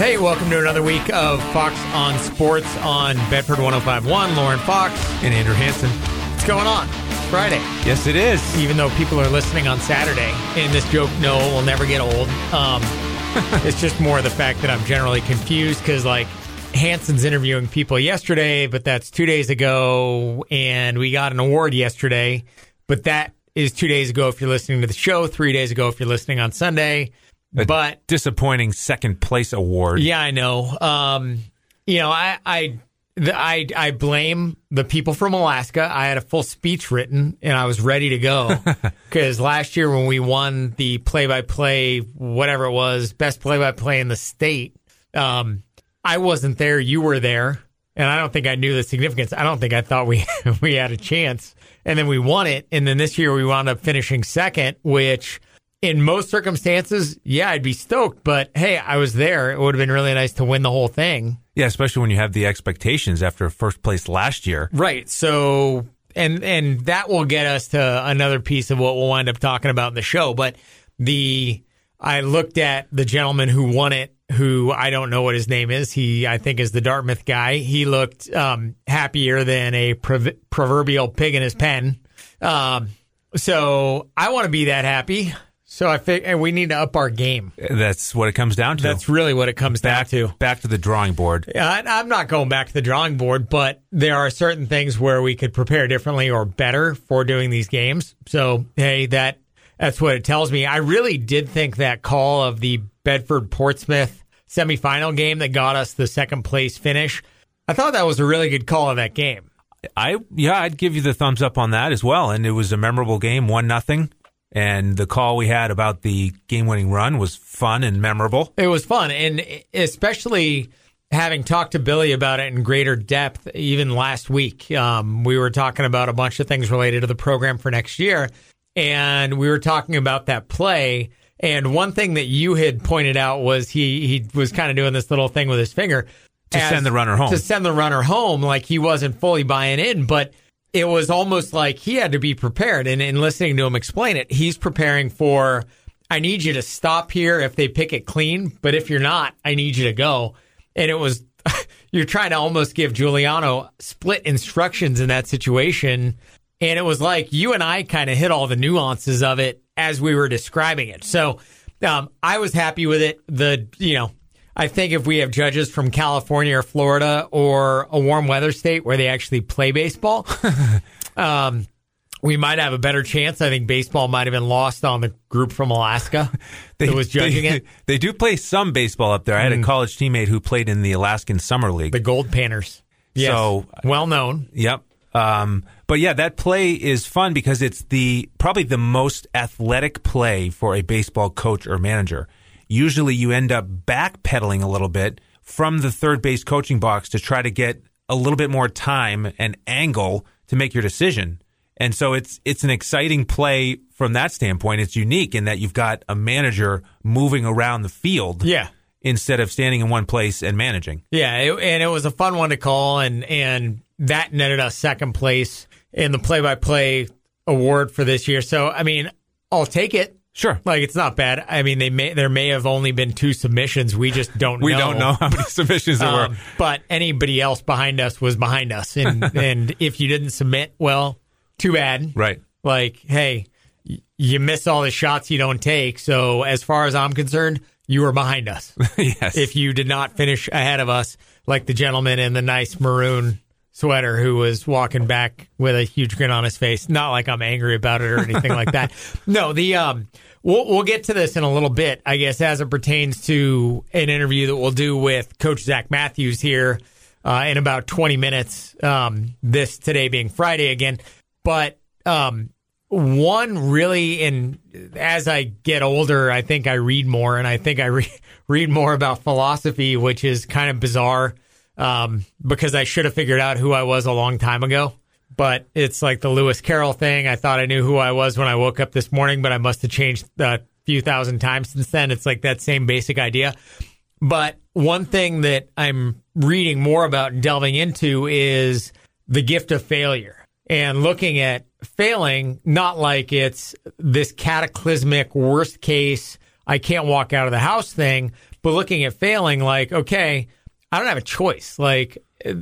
Hey, welcome to another week of Fox on Sports on Bedford 105.1. Lauren Fox and Andrew Hansen. What's going on? It's Friday. Yes, it is. Even though people are listening on Saturday, and this joke, no, will never get old. It's just more the fact that I'm generally confused because, like, Hansen's interviewing people yesterday, but that's 2 days ago, and we got an award yesterday, but that is 2 days ago if you're listening to the show, 3 days ago if you're listening on Sunday. But disappointing second place award. Yeah, I know. I blame the people from Alaska. I had a full speech written and I was ready to go because last year when we won the play-by-play, whatever it was, best play-by-play in the state, I wasn't there. You were there, and I don't think I knew the significance. I don't think I thought we had a chance, and then we won it. And then this year we wound up finishing second, which. In most circumstances, yeah, I'd be stoked. But, hey, I was there. It would have been really nice to win the whole thing. Yeah, especially when you have the expectations after first place last year. Right. So, and that will get us to another piece of what we'll wind up talking about in the show. But I looked at the gentleman who won it, who I don't know what his name is. He, I think, is the Dartmouth guy. He looked happier than a proverbial pig in his pen. So I want to be that happy. So I think we need to up our game. That's what it comes down to. That's really what it comes down to. Back to the drawing board. I'm not going back to the drawing board, but there are certain things where we could prepare differently or better for doing these games. So, hey, that's what it tells me. I really did think that call of the Bedford-Portsmouth semifinal game that got us the second place finish, I thought that was a really good call of that game. I'd give you the thumbs up on that as well. And it was a memorable game, 1-0. And the call we had about the game-winning run was fun and memorable. It was fun, and especially having talked to Billy about it in greater depth even last week. We were talking about a bunch of things related to the program for next year, and we were talking about that play. And one thing that you had pointed out was he was kind of doing this little thing with his finger. To send the runner home. To send the runner home, like he wasn't fully buying in, but it was almost like he had to be prepared. And in listening to him explain it, he's preparing for, I need you to stop here if they pick it clean, but if you're not, I need you to go. And it was, you're trying to almost give Giuliano split instructions in that situation. And it was like you and I kind of hit all the nuances of it as we were describing it. So I was happy with it. I think if we have judges from California or Florida or a warm weather state where they actually play baseball, we might have a better chance. I think baseball might have been lost on the group from Alaska that was judging it. They do play some baseball up there. I had a college teammate who played in the Alaskan Summer League. The Gold Painters. Yes, so, well known. Yep. But yeah, that play is fun because it's probably the most athletic play for a baseball coach or manager. Usually you end up backpedaling a little bit from the third base coaching box to try to get a little bit more time and angle to make your decision. And so it's an exciting play from that standpoint. It's unique in that you've got a manager moving around the field instead of standing in one place and managing. Yeah, and it was a fun one to call, and that netted us second place in the play-by-play award for this year. So, I mean, I'll take it. Sure. Like, it's not bad. I mean, there may have only been 2 submissions. We just don't know. We don't know how many submissions there were. But anybody else behind us was behind us. And if you didn't submit, well, too bad. Right. Like, hey, you miss all the shots you don't take. So as far as I'm concerned, you were behind us. Yes. If you did not finish ahead of us, like the gentleman in the nice maroon sweater who was walking back with a huge grin on his face. Not like I'm angry about it or anything like that. No, we'll get to this in a little bit, I guess, as it pertains to an interview that we'll do with Coach Zach Matthews here in about 20 minutes, this today being Friday again. But one really, and as I get older, I think I read more, and I think I read more about philosophy, which is kind of bizarre. Because I should have figured out who I was a long time ago. But it's like the Lewis Carroll thing. I thought I knew who I was when I woke up this morning, but I must have changed a few thousand times since then. It's like that same basic idea. But one thing that I'm reading more about and delving into is the gift of failure. And looking at failing, not like it's this cataclysmic worst case, I can't walk out of the house thing, But looking at failing, like, okay, I don't have a choice. Like,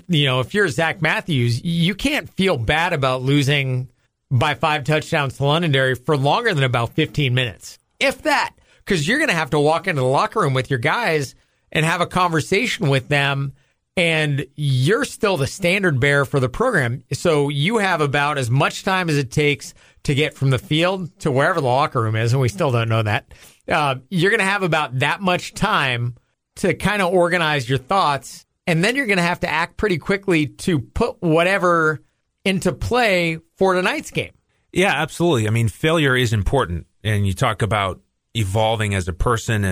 if you're Zach Matthews, you can't feel bad about losing by 5 touchdowns to Londonderry for longer than about 15 minutes, if that, because you're going to have to walk into the locker room with your guys and have a conversation with them, and you're still the standard bearer for the program. So you have about as much time as it takes to get from the field to wherever the locker room is, and we still don't know that. You're going to have about that much time to kind of organize your thoughts, and then you're going to have to act pretty quickly to put whatever into play for tonight's game. Yeah, absolutely. I mean, failure is important, and you talk about evolving as a person,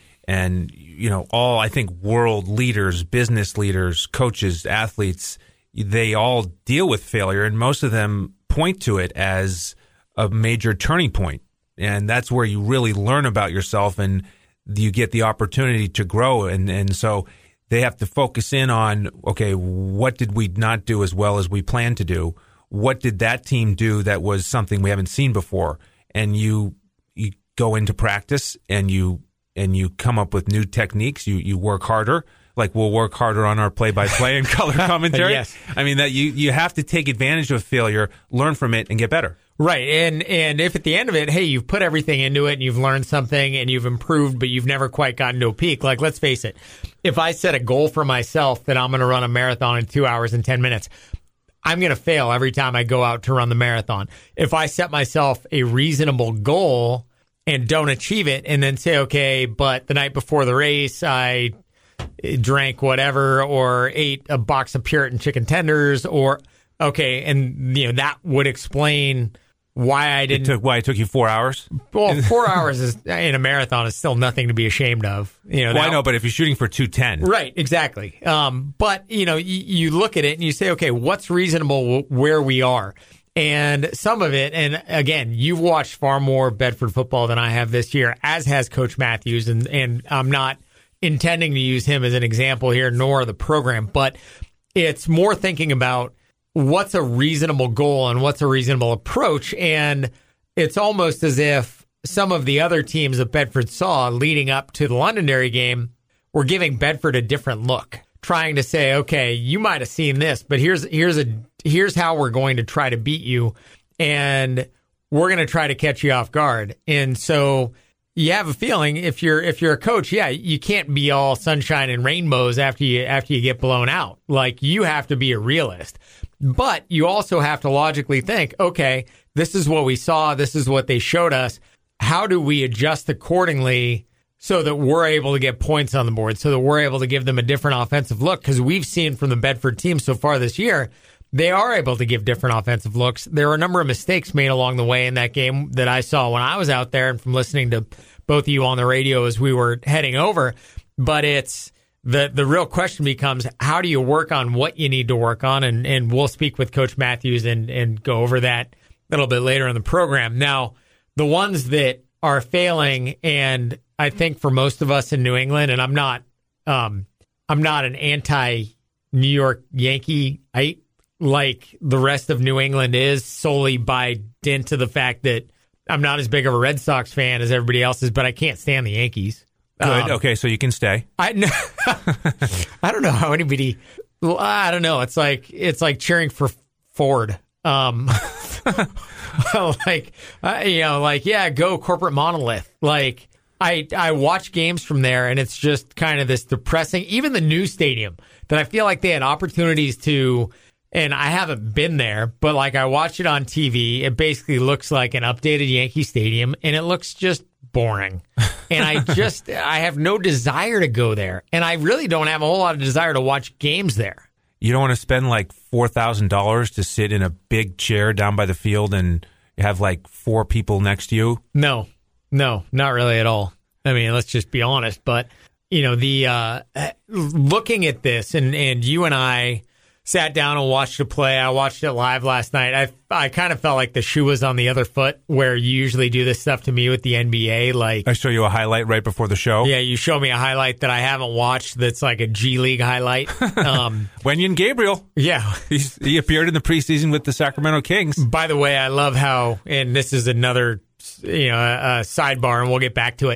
and all, I think, world leaders, business leaders, coaches, athletes, they all deal with failure, and most of them point to it as a major turning point. And that's where you really learn about yourself, and you get the opportunity to grow. And so they have to focus in on, okay, what did we not do as well as we planned to do? What did that team do that was something we haven't seen before? And you go into practice and you come up with new techniques. You work harder. Like, we'll work harder on our play-by-play and color commentary. Yes. I mean, that you have to take advantage of failure, learn from it, and get better. Right. And if at the end of it, hey, you've put everything into it and you've learned something and you've improved, but you've never quite gotten to a peak. Like, let's face it, if I set a goal for myself that I'm going to run a marathon in 2 hours and 10 minutes, I'm going to fail every time I go out to run the marathon. If I set myself a reasonable goal and don't achieve it and then say, okay, but the night before the race, I drank whatever or ate a box of Puritan chicken tenders, or okay, and that would explain why I didn't. Why it took you 4 hours? Well, 4 hours in a marathon is still nothing to be ashamed of. Well, I know, but if you're shooting for 2:10, right? Exactly. But you look at it and you say, okay, what's reasonable where we are? And some of it, and again, you've watched far more Bedford football than I have this year, as has Coach Matthews, and I'm not intending to use him as an example here, nor the program, but it's more thinking about what's a reasonable goal and what's a reasonable approach. And it's almost as if some of the other teams that Bedford saw leading up to the Londonderry game were giving Bedford a different look, trying to say, okay, you might have seen this, but here's how we're going to try to beat you, and we're going to try to catch you off guard. And so you have a feeling if you're a coach, yeah, you can't be all sunshine and rainbows after you get blown out. Like, you have to be a realist. But you also have to logically think, okay, this is what we saw. This is what they showed us. How do we adjust accordingly so that we're able to get points on the board, so that we're able to give them a different offensive look? Because we've seen from the Bedford team so far this year, they are able to give different offensive looks. There are a number of mistakes made along the way in that game that I saw when I was out there and from listening to both of you on the radio as we were heading over. But it's the real question becomes, how do you work on what you need to work on? And we'll speak with Coach Matthews and go over that a little bit later in the program. Now, the ones that are failing, and I think for most of us in New England, and I'm not an anti-New York Yankee-ite like the rest of New England is, solely by dint of the fact that I'm not as big of a Red Sox fan as everybody else is, but I can't stand the Yankees. Good. Okay, so you can stay. I don't know how anybody. I don't know. It's like cheering for Ford. Yeah, go corporate monolith. Like, I watch games from there, and it's just kind of this depressing. Even the new stadium that I feel like they had opportunities to, and I haven't been there, but like I watched it on TV. It basically looks like an updated Yankee Stadium, and it looks just boring. And I have no desire to go there. And I really don't have a whole lot of desire to watch games there. You don't want to spend like $4,000 to sit in a big chair down by the field and have like 4 people next to you? No, not really at all. I mean, let's just be honest. But, the looking at this, and you and I sat down and watched it play. I watched it live last night. I kind of felt like the shoe was on the other foot, where you usually do this stuff to me with the NBA. Like, I show you a highlight right before the show. Yeah, you show me a highlight that I haven't watched that's like a G League highlight. Wenyen Gabriel. Yeah. He appeared in the preseason with the Sacramento Kings. By the way, I love how, and this is another sidebar, and we'll get back to it.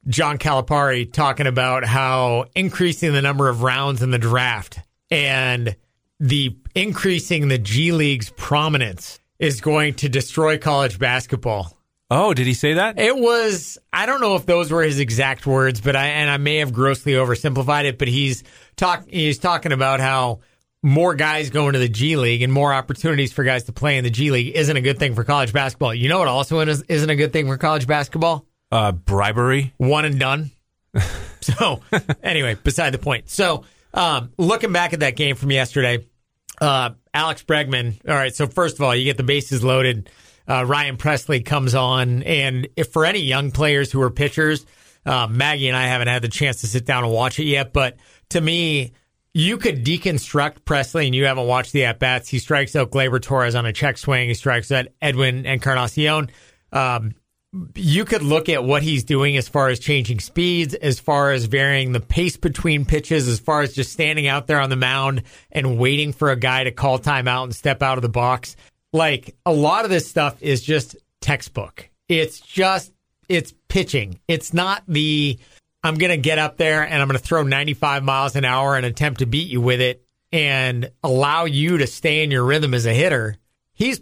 John Calipari talking about how increasing the number of rounds in the draft and the increasing the G League's prominence is going to destroy college basketball. Oh, did he say that? It was, I don't know if those were his exact words, but I may have grossly oversimplified it, but he's talking about how more guys going to the G League and more opportunities for guys to play in the G League isn't a good thing for college basketball. You know what also isn't a good thing for college basketball? Bribery. One and done. So, anyway, beside the point. So, looking back at that game from yesterday, Alex Bregman, all right, so first of all, you get the bases loaded. Ryan Presley comes on, and if for any young players who are pitchers, Maggie and I haven't had the chance to sit down and watch it yet, but to me, you could deconstruct Presley, and you haven't watched the at-bats. He strikes out Gleyber Torres on a check swing. He strikes out Edwin Encarnacion. You could look at what he's doing as far as changing speeds, as far as varying the pace between pitches, as far as just standing out there on the mound and waiting for a guy to call timeout and step out of the box. Like, a lot of this stuff is just textbook. It's pitching. It's not I'm going to get up there and I'm going to throw 95 miles an hour and attempt to beat you with it and allow you to stay in your rhythm as a hitter. He's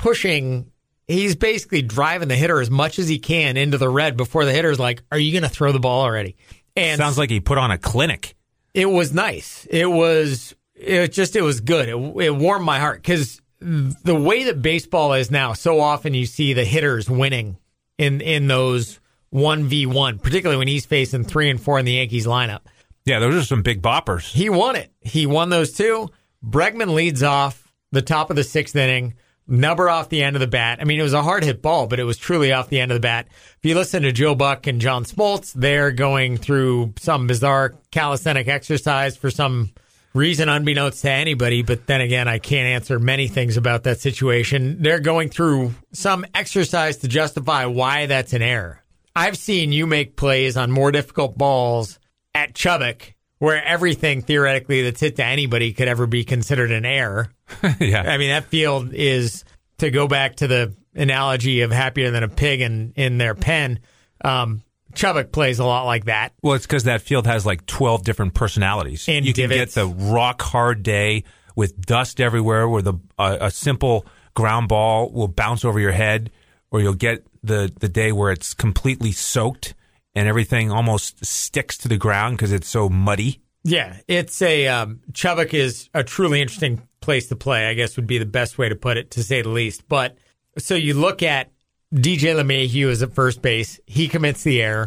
basically driving the hitter as much as he can into the red before the hitter's like, are you going to throw the ball already? And sounds like he put on a clinic. It was nice. It was good. It warmed my heart because the way that baseball is now, so often you see the hitters winning in those 1v1, particularly when he's facing 3 and 4 in the Yankees lineup. Yeah, those are some big boppers. He won it. He won those two. Bregman leads off the top of the 6th inning. Number off the end of the bat. I mean, it was a hard hit ball, but it was truly off the end of the bat. If you listen to Joe Buck and John Smoltz, they're going through some bizarre calisthenic exercise for some reason unbeknownst to anybody. But then again, I can't answer many things about that situation. They're going through some exercise to justify why that's an error. I've seen you make plays on more difficult balls at Chubbuck where everything theoretically that's hit to anybody could ever be considered an error. Yeah. I mean, that field is, to go back to the analogy of happier than a pig in their pen, Chubbuck plays a lot like that. Well, it's because that field has like 12 different personalities. And you divots. Can get the rock hard day with dust everywhere where a simple ground ball will bounce over your head, or you'll get the day where it's completely soaked and everything almost sticks to the ground because it's so muddy. Yeah, it's Chubbuck is a truly interesting place to play, I guess would be the best way to put it, to say the least. But so you look at DJ LeMahieu is at first base. He commits the error.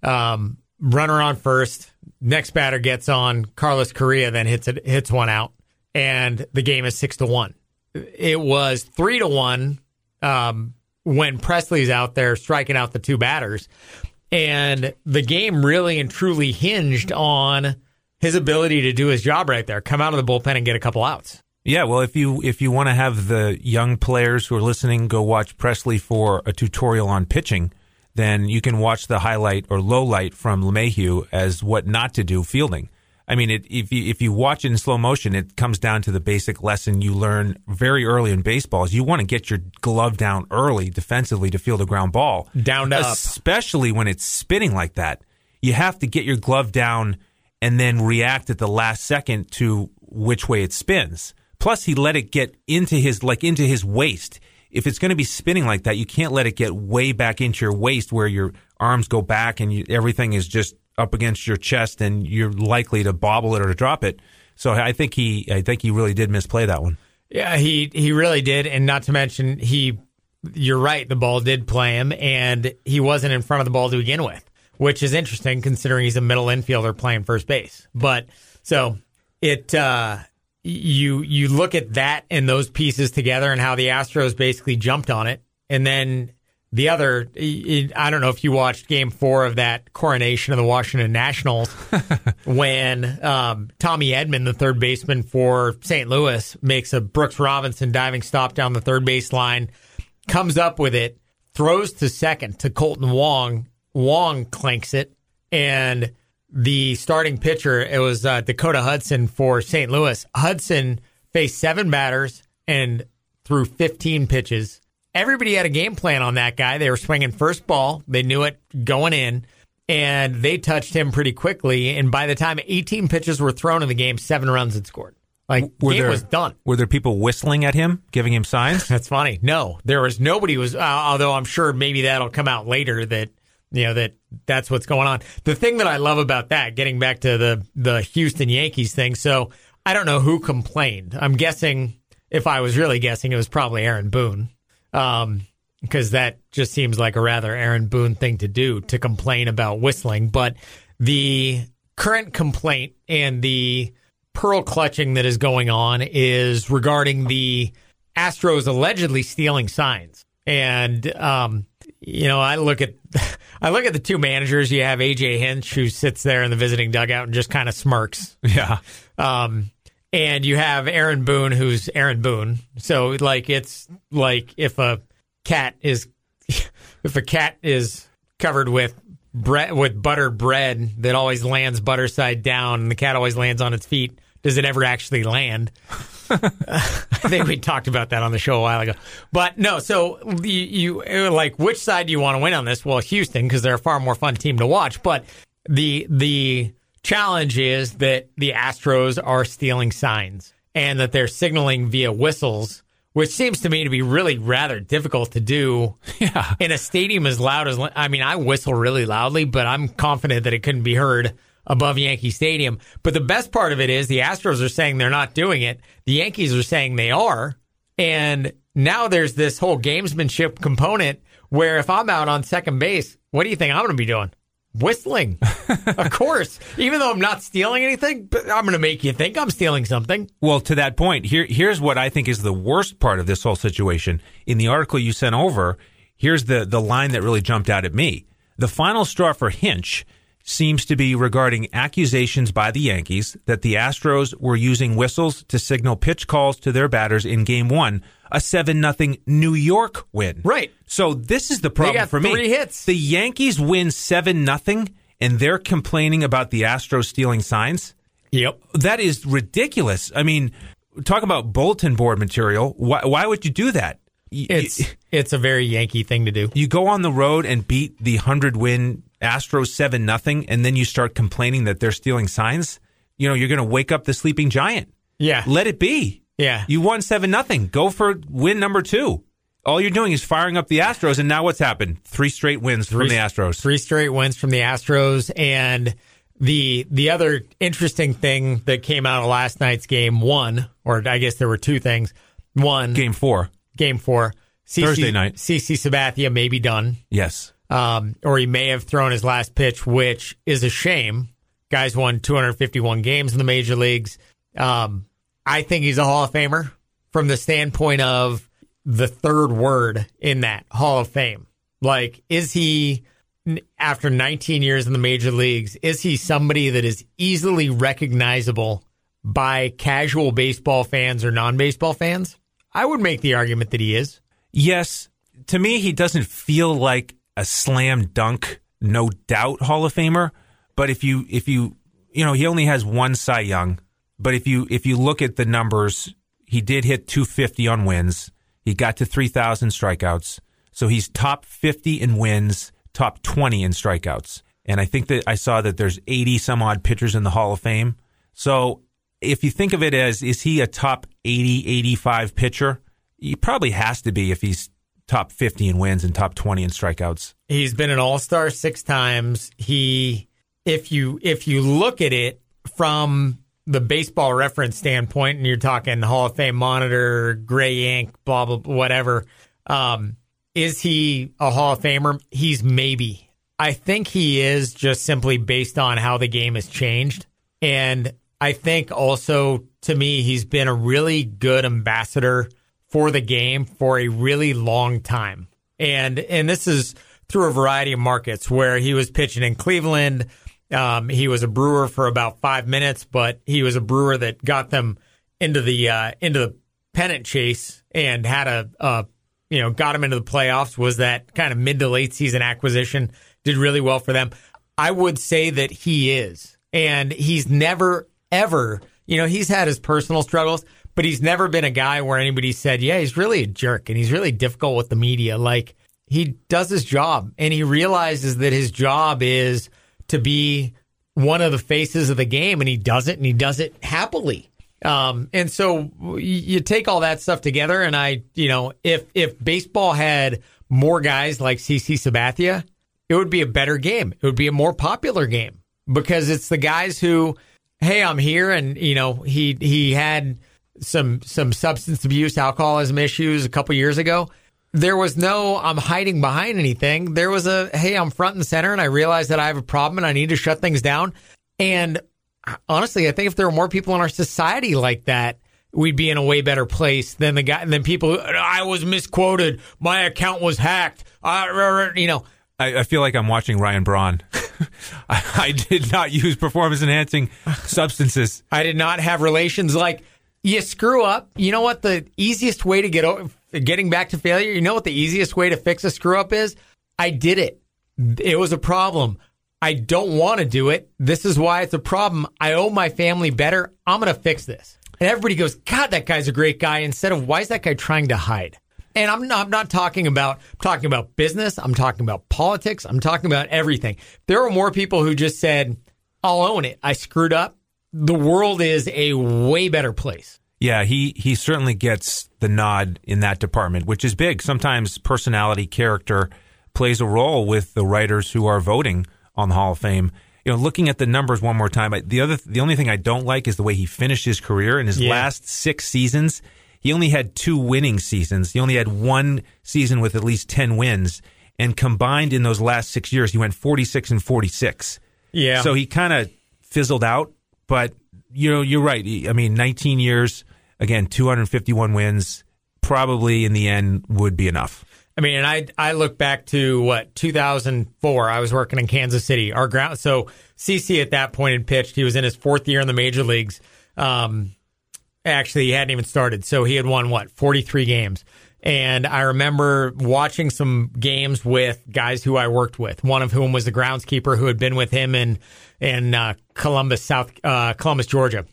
Runner on first. Next batter gets on. Carlos Correa then hits one out, and the game is 6-1. It was 3-1 when Presley's out there striking out the two batters. And the game really and truly hinged on his ability to do his job right there, come out of the bullpen and get a couple outs. Yeah, well, if you want to have the young players who are listening go watch Presley for a tutorial on pitching, then you can watch the highlight or low light from LeMahieu as what not to do fielding. I mean, if you watch it in slow motion, it comes down to the basic lesson you learn very early in baseball is you want to get your glove down early defensively to field a ground ball. Down to up. Especially when it's spinning like that. You have to get your glove down and then react at the last second to which way it spins. Plus, he let it get into his waist. If it's going to be spinning like that, you can't let it get way back into your waist where your arms go back and everything is just up against your chest and you're likely to bobble it or to drop it. So I think he really did misplay that one. Yeah, he really did. And not to mention, you're right, the ball did play him and he wasn't in front of the ball to begin with, which is interesting considering he's a middle infielder playing first base. But so you look at that and those pieces together and how the Astros basically jumped on it. And then the other, I don't know if you watched Game 4 of that coronation of the Washington Nationals when Tommy Edman, the third baseman for St. Louis, makes a Brooks Robinson diving stop down the third base line, comes up with it, throws to second to Colton Wong. Wong clanks it, and the starting pitcher, it was Dakota Hudson for St. Louis. Hudson faced 7 batters and threw 15 pitches. Everybody had a game plan on that guy. They were swinging first ball. They knew it going in. and they touched him pretty quickly. And by the time 18 pitches were thrown in the game, 7 runs had scored. Like, game was done. Were there people whistling at him, giving him signs? That's funny. No, there was nobody was, although I'm sure maybe that'll come out later that, that's what's going on. The thing that I love about that, getting back to the Houston Yankees thing, so I don't know who complained. I'm guessing, if I was really guessing, it was probably Aaron Boone. Because that just seems like a rather Aaron Boone thing to do, to complain about whistling. But the current complaint and the pearl clutching that is going on is regarding the Astros allegedly stealing signs. And, I look at the two managers. You have AJ Hinch, who sits there in the visiting dugout and just kind of smirks. Yeah. And you have Aaron Boone, who's Aaron Boone. So, like, it's like if a cat is covered with buttered bread that always lands butter side down, and the cat always lands on its feet, does it ever actually land? I think we talked about that on the show a while ago. But no, so you like, which side do you want to win on this? Well, Houston, because they're a far more fun team to watch. But the challenge is that the Astros are stealing signs and that they're signaling via whistles, which seems to me to be really rather difficult to do in a stadium as loud as, I mean, I whistle really loudly, but I'm confident that it couldn't be heard above Yankee Stadium. But the best part of it is the Astros are saying they're not doing it. The Yankees are saying they are. And now there's this whole gamesmanship component where if I'm out on second base, what do you think I'm going to be doing? Whistling. Of course. Even though I'm not stealing anything, but I'm going to make you think I'm stealing something. Well, to that point, here's what I think is the worst part of this whole situation. In the article you sent over, here's the line that really jumped out at me. The final straw for Hinch seems to be regarding accusations by the Yankees that the Astros were using whistles to signal pitch calls to their batters in Game 1, a 7-0 New York win. Right. So this is the problem for me. They got 3 hits. The Yankees win 7-0, and they're complaining about the Astros stealing signs? Yep. That is ridiculous. I mean, talk about bulletin board material. Why would you do that? It's a very Yankee thing to do. You go on the road and beat the 100-win Astros 7-0, and then you start complaining that they're stealing signs. You're going to wake up the sleeping giant. Yeah. Let it be. Yeah. You won 7-0. Go for win number 2. All you're doing is firing up the Astros, and now what's happened? 3 straight wins from the Astros. 3 straight wins from the Astros, and the other interesting thing that came out of last night's Game 1, or I guess there were 2 things. One, Game 4. Thursday night. CC Sabathia may be done. Yes. Or he may have thrown his last pitch, which is a shame. Guy's won 251 games in the major leagues. I think he's a Hall of Famer from the standpoint of the third word in that Hall of Fame. Like, is he, after 19 years in the major leagues, is he somebody that is easily recognizable by casual baseball fans or non-baseball fans? I would make the argument that he is. Yes. To me, he doesn't feel like a slam dunk, no doubt Hall of Famer. But if you he only has 1 Cy Young. But if you look at the numbers, he did hit 250 on wins. He got to 3,000 strikeouts. So he's top 50 in wins, top 20 in strikeouts. And I think that I saw that there's 80 some odd pitchers in the Hall of Fame. So if you think of it as, is he a top 80, 85 pitcher? He probably has to be if he's top 50 in wins and top 20 in strikeouts. He's been an all-star 6 times. If you look at it from the baseball reference standpoint, and you're talking Hall of Fame monitor, gray ink, blah, blah, blah, whatever, is he a Hall of Famer? He's maybe. I think he is, just simply based on how the game has changed. And I think also, to me, he's been a really good ambassador for the game for a really long time. And this is through a variety of markets where he was pitching in Cleveland. He was a Brewer for about 5 minutes, but he was a Brewer that got them into the pennant chase and had got him into the playoffs, was that kind of mid to late season acquisition, did really well for them. I would say that he is. And he's never, ever, he's had his personal struggles, but he's never been a guy where anybody said, yeah, he's really a jerk and he's really difficult with the media. Like, he does his job and he realizes that his job is to be one of the faces of the game, and he does it, and he does it happily. And so you take all that stuff together, and if baseball had more guys like CC Sabathia, it would be a better game. It would be a more popular game because it's the guys who, hey, I'm here, and he had some substance abuse, alcoholism issues a couple years ago. There was no I'm hiding behind anything. There was hey, I'm front and center, and I realize that I have a problem and I need to shut things down. And honestly, I think if there were more people in our society like that, we'd be in a way better place than than people. I was misquoted. My account was hacked. I feel like I'm watching Ryan Braun. I did not use performance-enhancing substances. I did not have relations. Like, you screw up. You know what the easiest way to getting back to failure? You know what the easiest way to fix a screw-up is? I did it. It was a problem. I don't want to do it. This is why it's a problem. I owe my family better. I'm going to fix this. And everybody goes, God, that guy's a great guy. Instead of, why is that guy trying to hide? And I'm not talking about business. I'm talking about politics. I'm talking about everything. There were more people who just said, I'll own it. I screwed up. The world is a way better place. Yeah, he certainly gets the nod in that department, which is big. Sometimes personality, character plays a role with the writers who are voting on the Hall of Fame. Looking at the numbers one more time, the only thing I don't like is the way he finished his career. In his last 6 seasons, he only had 2 winning seasons. He only had 1 season with at least 10 wins. And combined in those last 6 years, he went 46 and 46. Yeah. So he kind of fizzled out. But, you're right. 19 years, again, 251 wins, probably in the end would be enough. And I look back to 2004. I was working in Kansas City. So CC at that point had pitched. He was in his 4th year in the major leagues. Actually, he hadn't even started. So he had won 43 games. And I remember watching some games with guys who I worked with. One of whom was the groundskeeper who had been with him in Columbus, Georgia,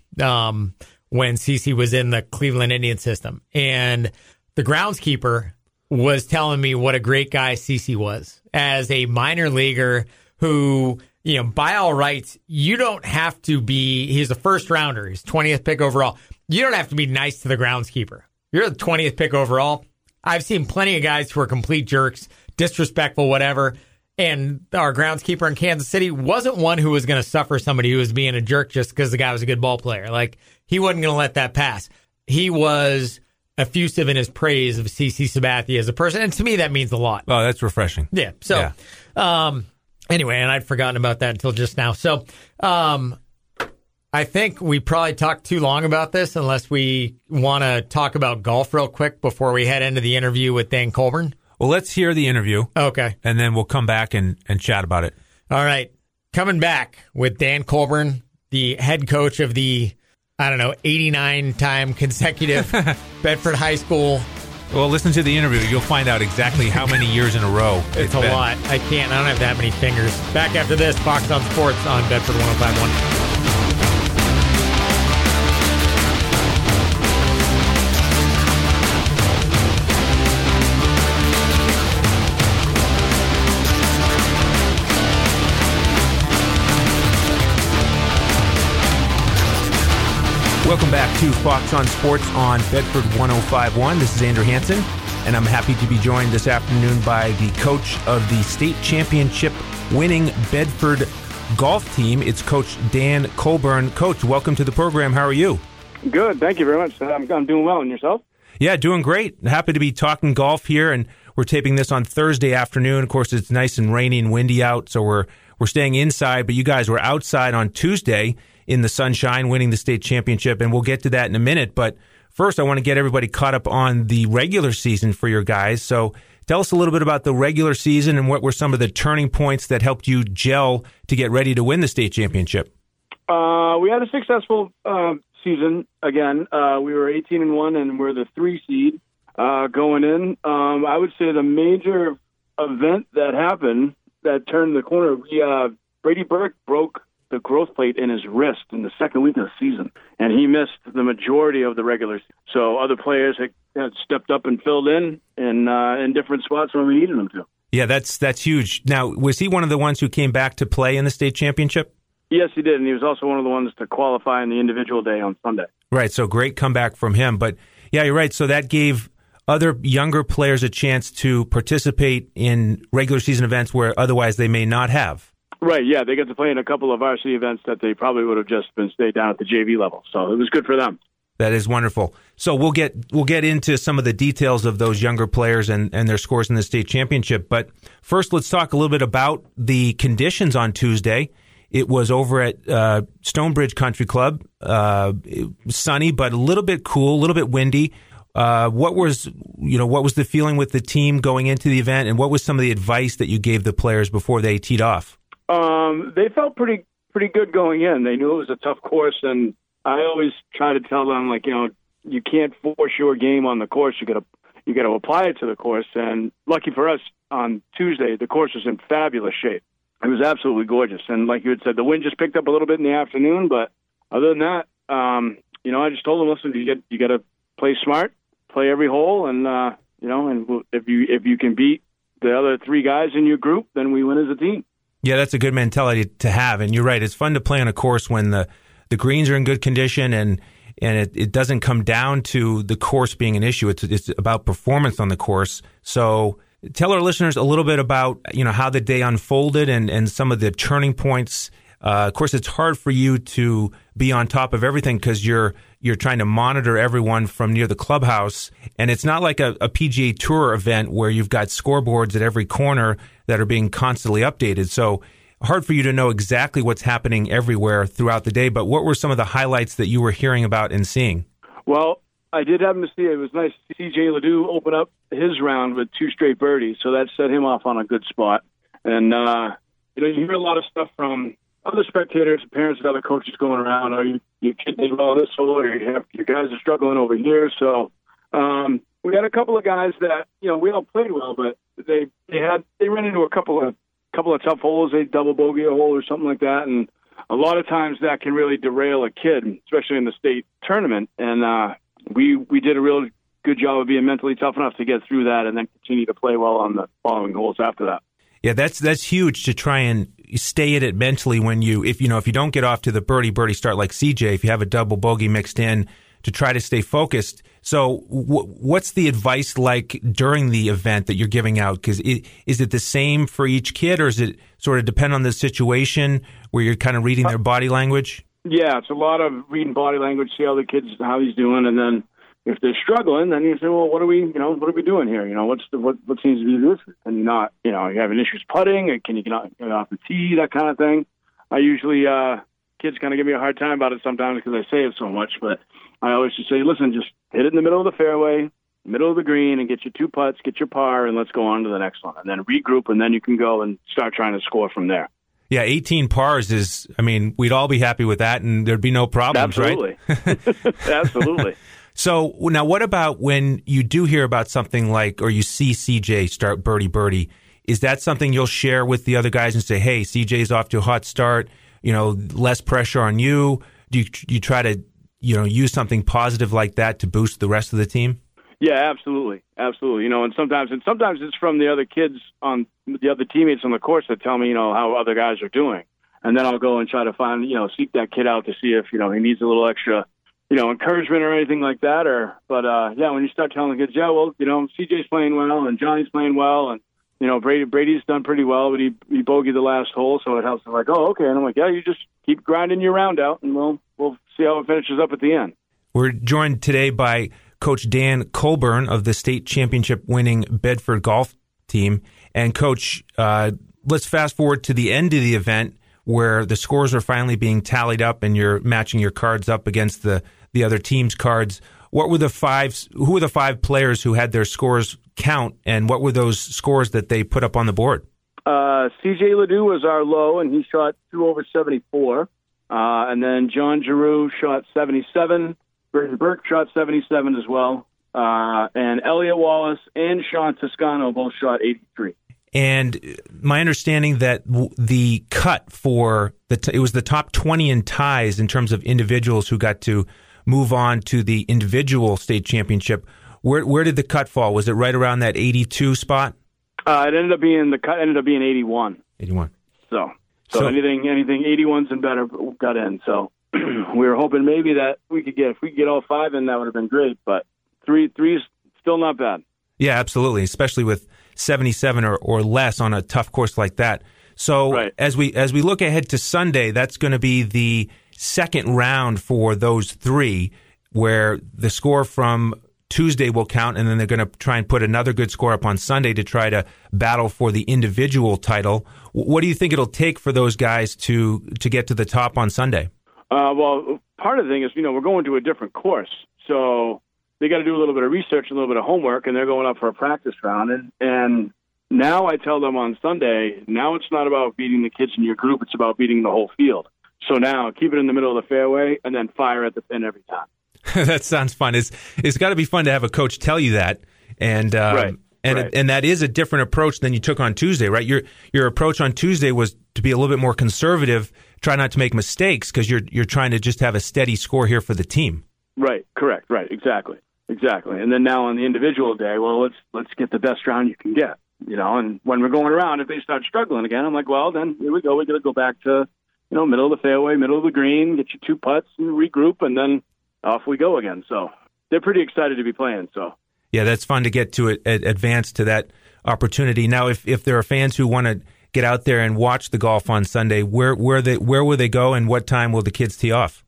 when CC was in the Cleveland Indian system. And the groundskeeper was telling me what a great guy CC was as a minor leaguer who, by all rights, you don't have to be, he's a first rounder. He's 20th pick overall. You don't have to be nice to the groundskeeper. You're the 20th pick overall. I've seen plenty of guys who are complete jerks, disrespectful, whatever. And our groundskeeper in Kansas City wasn't one who was going to suffer somebody who was being a jerk just because the guy was a good ball player. Like, he wasn't going to let that pass. He was effusive in his praise of CC Sabathia as a person, and to me that means a lot. Oh, that's refreshing. Yeah. So, anyway, and I'd forgotten about that until just now. So, I think we probably talked too long about this, unless we want to talk about golf real quick before we head into the interview with Dan Colburn. Well, let's hear the interview. Okay. And then we'll come back and chat about it. All right. Coming back with Dan Colburn, the head coach of the 89-time consecutive Bedford High School. Well, listen to the interview. You'll find out exactly how many years in a row it's a been. lot. I don't have that many fingers. Back after this, Fox on Sports on Bedford 105.1. Welcome back to Fox on Sports on Bedford 105.1. This is Andrew Hansen, and I'm happy to be joined this afternoon by the coach of the state championship winning Bedford golf team. It's Coach Dan Colburn. Coach, welcome to the program. How are you? Good. Thank you very much. I'm doing well. And yourself? Yeah, doing great. Happy to be talking golf here, and we're taping this on Thursday afternoon. Of course, it's nice and rainy and windy out, so we're staying inside, but you guys were outside on Tuesday in the sunshine, winning the state championship, and we'll get to that in a minute. But first, I want to get everybody caught up on the regular season for your guys. So tell us a little bit about the regular season and what were some of the turning points that helped you gel to get ready to win the state championship. We had a successful season. Again, we were 18-1, and we're the 3 seed going in. I would say the major event that happened that turned the corner, Brady Burke broke the growth plate in his wrist in the second week of the season, and he missed the majority of the regular season. So other players had stepped up and filled in different spots when we needed them to. Yeah, that's huge. Now, was he one of the ones who came back to play in the state championship? Yes, he did, and he was also one of the ones to qualify in the individual day on Sunday. Right, so great comeback from him. But, yeah, you're right. So that gave other younger players a chance to participate in regular season events where otherwise they may not have. Right, yeah, they got to play in a couple of varsity events that they probably would have just been stayed down at the JV level. So it was good for them. That is wonderful. So we'll get into some of the details of those younger players and their scores in the state championship. But first, let's talk a little bit about the conditions on Tuesday. It was over at Stonebridge Country Club, sunny but a little bit cool, a little bit windy. What was the feeling with the team going into the event, and what was some of the advice that you gave the players before they teed off? They felt pretty good going in. They knew it was a tough course, and I always try to tell them, you can't force your game on the course. You got to apply it to the course. And lucky for us, on Tuesday, the course was in fabulous shape. It was absolutely gorgeous. And like you had said, the wind just picked up a little bit in the afternoon. But other than that, I just told them, listen, you got to play smart, play every hole, and and if you can beat the other three guys in your group, then we win as a team. Yeah, that's a good mentality to have. And you're right. It's fun to play on a course when the greens are in good condition and it doesn't come down to the course being an issue. It's about performance on the course. So tell our listeners a little bit about, how the day unfolded and some of the turning points. Of course, it's hard for you to be on top of everything because you're trying to monitor everyone from near the clubhouse. And it's not like a PGA Tour event where you've got scoreboards at every corner that are being constantly updated. So hard for you to know exactly what's happening everywhere throughout the day. But what were some of the highlights that you were hearing about and seeing? Well, I did happen to see it. It was nice to see CJ Ledoux open up his round with 2 straight birdies, so that set him off on a good spot. And you hear a lot of stuff from other spectators, parents, and other coaches going around. Oh, your kid did well this hole, or your guys are struggling over here. So we had a couple of guys that we all played well, but they ran into a couple of tough holes. They double bogey a hole or something like that, and a lot of times that can really derail a kid, especially in the state tournament. And we did a real good job of being mentally tough enough to get through that and then continue to play well on the following holes after that. Yeah, that's huge to try and stay at it mentally when if you don't get off to the birdie start like CJ, if you have a double bogey mixed in, to try to stay focused. So what's the advice like during the event that you're giving out? Because is it the same for each kid, or is it sort of depend on the situation where you're kind of reading their body language? Yeah, it's a lot of reading body language, see how how he's doing, and then if they're struggling, then you say, well, what are we doing here? What seems to be the issue? And you're having issues putting, or can you get off the tee, that kind of thing. I usually, kids kind of give me a hard time about it sometimes because I say it so much, but I always just say, listen, just hit it in the middle of the fairway, middle of the green, and get your 2 putts, get your par, and let's go on to the next one. And then regroup, and then you can go and start trying to score from there. Yeah, 18 pars we'd all be happy with that, and there'd be no problems, Absolutely. Right? Absolutely. So now what about when you do hear about something like, or you see CJ start birdie, is that something you'll share with the other guys and say, hey, CJ's off to a hot start, less pressure on you? Do you try to, use something positive like that to boost the rest of the team? Yeah, absolutely. Absolutely. And sometimes it's from the other kids on the other teammates on the course that tell me, how other guys are doing. And then I'll go and try to find, seek that kid out to see if, he needs a little extra, encouragement or anything like that. When you start telling the kids, CJ's playing well and Johnny's playing well, and Brady's done pretty well, but he bogeyed the last hole, so it helps. I'm like, oh, okay. And I'm like, yeah, you just keep grinding your round out, and we'll see how it finishes up at the end. We're joined today by Coach Dan Colburn of the state championship winning Bedford golf team. And Coach, let's fast forward to the end of the event where the scores are finally being tallied up and you're matching your cards up against the other team's cards. Who were the 5 players who had their scores count, and what were those scores that they put up on the board? CJ Ledoux was our low, and he shot 2 over 74. And then John Giroux shot 77. Brady Burke shot 77 as well. And Elliot Wallace and Sean Toscano both shot 83. And my understanding that the cut for it was the top 20 in ties in terms of individuals who got to move on to the individual state championship. Where did the cut fall? Was it right around that 82 spot? It ended up being 81. 81. So anything 81s and better got in. So we were hoping maybe that if we could get all 5 in, that would have been great. But three is still not bad. Yeah, absolutely, especially with 77 or less on a tough course like that. So right. as we look ahead to Sunday, that's going to be the second round for those 3, where the score from Tuesday will count, and then they're going to try and put another good score up on Sunday to try to battle for the individual title. What do you think it'll take for those guys to get to the top on Sunday? Well, part of the thing is, we're going to a different course, so they got to do a little bit of research, a little bit of homework, and they're going up for a practice round. And now I tell them on Sunday, now it's not about beating the kids in your group, it's about beating the whole field. So now keep it in the middle of the fairway and then fire at the pin every time. That sounds fun. It's got to be fun to have a coach tell you that, and right. And that is a different approach than you took on Tuesday, right? Your approach on Tuesday was to be a little bit more conservative, try not to make mistakes because you're trying to just have a steady score here for the team. Right. Correct. Right. Exactly. And then now on the individual day, well, let's get the best round you can get, And when we're going around, if they start struggling again, I'm like, well, then here we go. We got to go back to middle of the fairway, middle of the green, get you 2 putts and regroup, and then off we go again. So they're pretty excited to be playing. So yeah, that's fun to get to advance to that opportunity. Now, if there are fans who want to get out there and watch the golf on Sunday, where will they go, and what time will the kids tee off?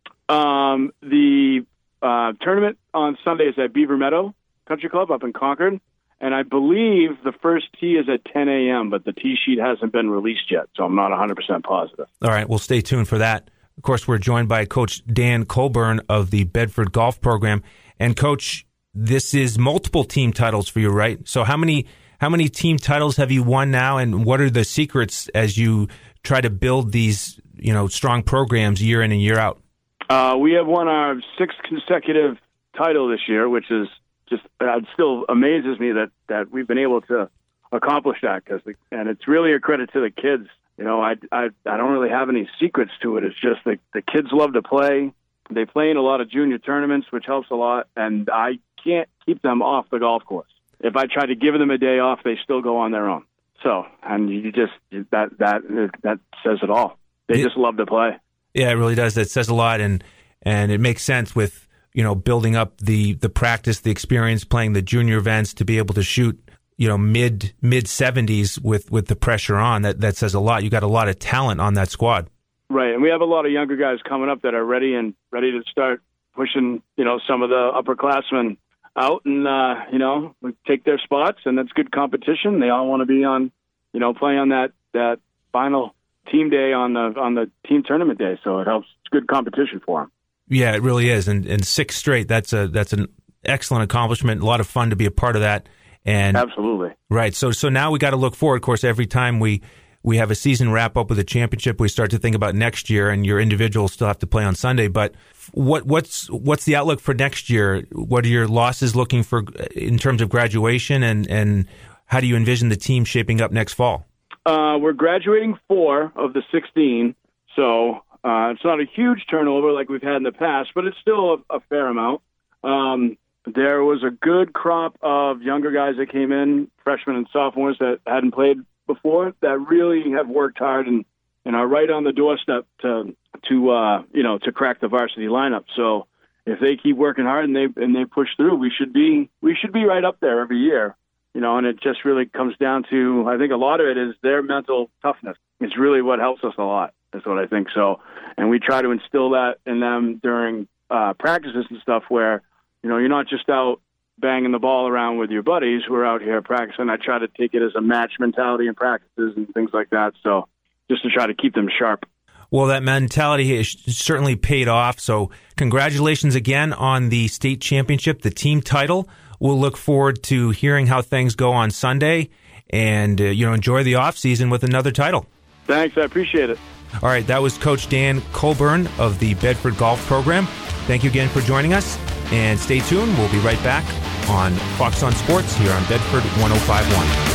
The tournament on Sunday is at Beaver Meadow Country Club up in Concord, and I believe the first tee is at 10 a.m., but the tee sheet hasn't been released yet, so I'm not 100% positive. All right, we'll stay tuned for that. Of course, we're joined by Coach Dan Colburn of the Bedford Golf Program. And, Coach, this is multiple team titles for you, right? So how many team titles have you won now, and what are the secrets as you try to build these strong programs year in and year out? We have won our 6th consecutive title this year, which is just it still amazes me that we've been able to accomplish that, and it's really a credit to the kids. I don't really have any secrets to it. It's just the kids love to play. They play in a lot of junior tournaments, which helps a lot, and I can't keep them off the golf course. If I try to give them a day off, they still go on their own. So, and that says it all. They just love to play. Yeah, it really does. That says a lot, and it makes sense with building up the practice, the experience, playing the junior events to be able to shoot mid 70s with the pressure on. That says a lot. You got a lot of talent on that squad. Right, and we have a lot of younger guys coming up that are ready to start pushing some of the upperclassmen out and take their spots, and that's good competition. They all want to be on play on that final team day on the team tournament day, so it helps. It's good competition for them. Yeah, it really is, and 6 straight. That's an excellent accomplishment. A lot of fun to be a part of that. And absolutely right. So now we got to look forward. Of course, every time we have a season wrap up with a championship, we start to think about next year, and your individuals still have to play on Sunday. But what's the outlook for next year? What are your losses looking for in terms of graduation, and how do you envision the team shaping up next fall? We're graduating 4 of the 16, so it's not a huge turnover like we've had in the past, but it's still a fair amount. There was a good crop of younger guys that came in, freshmen and sophomores that hadn't played before, that really have worked hard and are right on the doorstep to crack the varsity lineup. So if they keep working hard and they push through, we should be right up there every year. And it just really comes down to, I think a lot of it is their mental toughness. It's really what helps us a lot. That's what I think. So, and we try to instill that in them during practices and stuff where, you're not just out banging the ball around with your buddies who are out here practicing. I try to take it as a match mentality in practices and things like that. So just to try to keep them sharp. Well, that mentality has certainly paid off. So congratulations again on the state championship, the team title. We'll look forward to hearing how things go on Sunday and, enjoy the off season with another title. Thanks. I appreciate it. All right. That was Coach Dan Colburn of the Bedford Golf Program. Thank you again for joining us. And stay tuned. We'll be right back on Fox on Sports here on Bedford 105.1.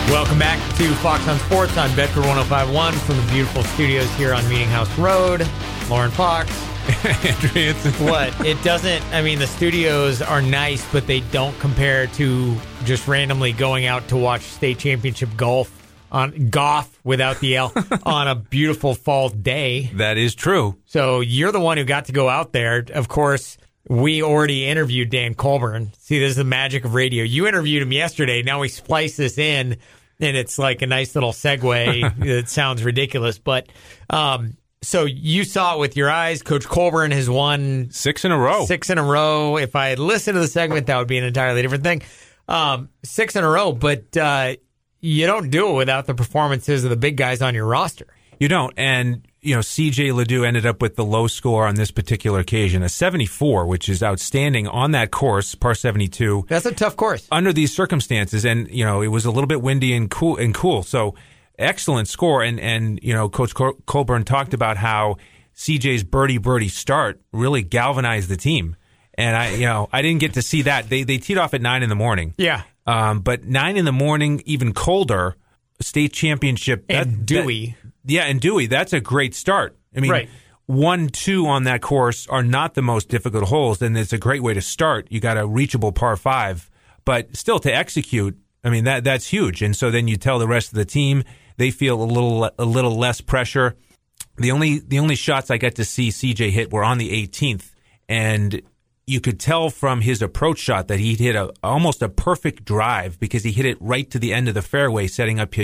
Welcome back to Fox on Sports on Bedford 105.1 from the beautiful studios here on Meeting House Road. Lauren Fox. Andrew Hansen. What? It doesn't, I mean, the studios are nice, but they don't compare to just randomly going out to watch state championship golf without the L on a beautiful fall day. That is true. So you're the one who got to go out there. Of course, we already interviewed Dan Colburn. See, this is the magic of radio. You interviewed him yesterday. Now we splice this in, and it's like a nice little segue. It sounds ridiculous, but so you saw it with your eyes. Coach Colburn has won 6 in a row. 6 in a row. If I had listened to the segment, that would be an entirely different thing. 6 in a row, but you don't do it without the performances of the big guys on your roster. You don't. And, C.J. Ledoux ended up with the low score on this particular occasion, a 74, which is outstanding on that course, par 72. That's a tough course. Under these circumstances. And, it was a little bit windy and cool. So excellent score. And Coach Colburn talked about how C.J.'s birdie start really galvanized the team. And I didn't get to see that. They teed off at 9 in the morning. Yeah. But 9 in the morning, even colder, state championship. And dewy. And dewy. That's a great start. I mean, right. 1, 2 on that course are not the most difficult holes, and it's a great way to start. You got a reachable par 5, but still to execute, I mean, that's huge. And so then you tell the rest of the team, they feel a little less pressure. The only shots I got to see CJ hit were on the 18th, and you could tell from his approach shot that he'd hit almost a perfect drive because he hit it right to the end of the fairway, setting up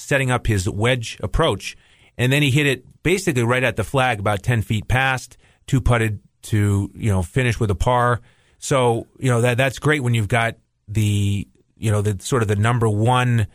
his wedge approach. And then he hit it basically right at the flag, about 10 feet past, 2-putted to, finish with a par. So, that's great when you've got the sort of the number one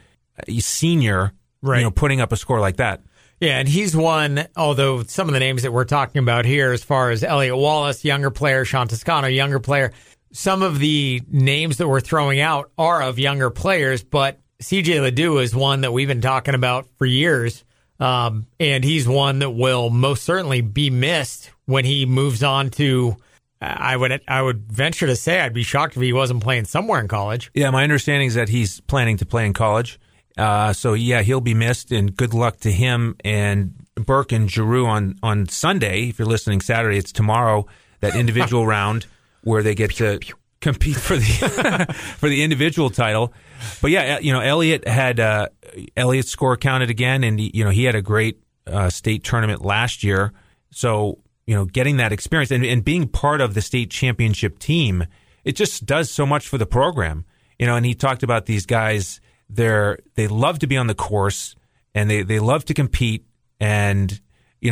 senior, right, putting up a score like that. Yeah, and he's won, although some of the names that we're talking about here, as far as Elliot Wallace, younger player, Sean Toscano, younger player, some of the names that we're throwing out are of younger players, but CJ Ledoux is one that we've been talking about for years, and he's one that will most certainly be missed when he moves on to, I would venture to say I'd be shocked if he wasn't playing somewhere in college. Yeah, my understanding is that he's planning to play in college. So, he'll be missed, and good luck to him and Burke and Giroux on Sunday. If you're listening Saturday, it's tomorrow, that individual round where they get to compete for the for the individual title. But, Elliot had Elliot's score counted again, and, he had a great state tournament last year. So, getting that experience and being part of the state championship team, it just does so much for the program. And he talked about these guys. They love to be on the course, and they love to compete, and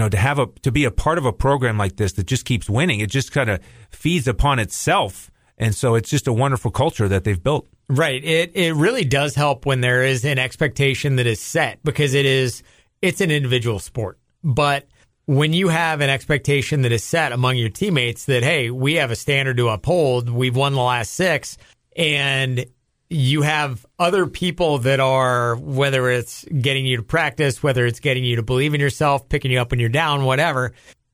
to be a part of a program like this that just keeps winning, it just kind of feeds upon itself, and so it's just a wonderful culture that they've built. Right. It really does help when there is an expectation that is set, because it's an individual sport. But when you have an expectation that is set among your teammates that, hey, we have a standard to uphold, we've won the last 6, and you have other people that are, whether it's getting you to practice, whether it's getting you to believe in yourself, picking you up when you're down, whatever,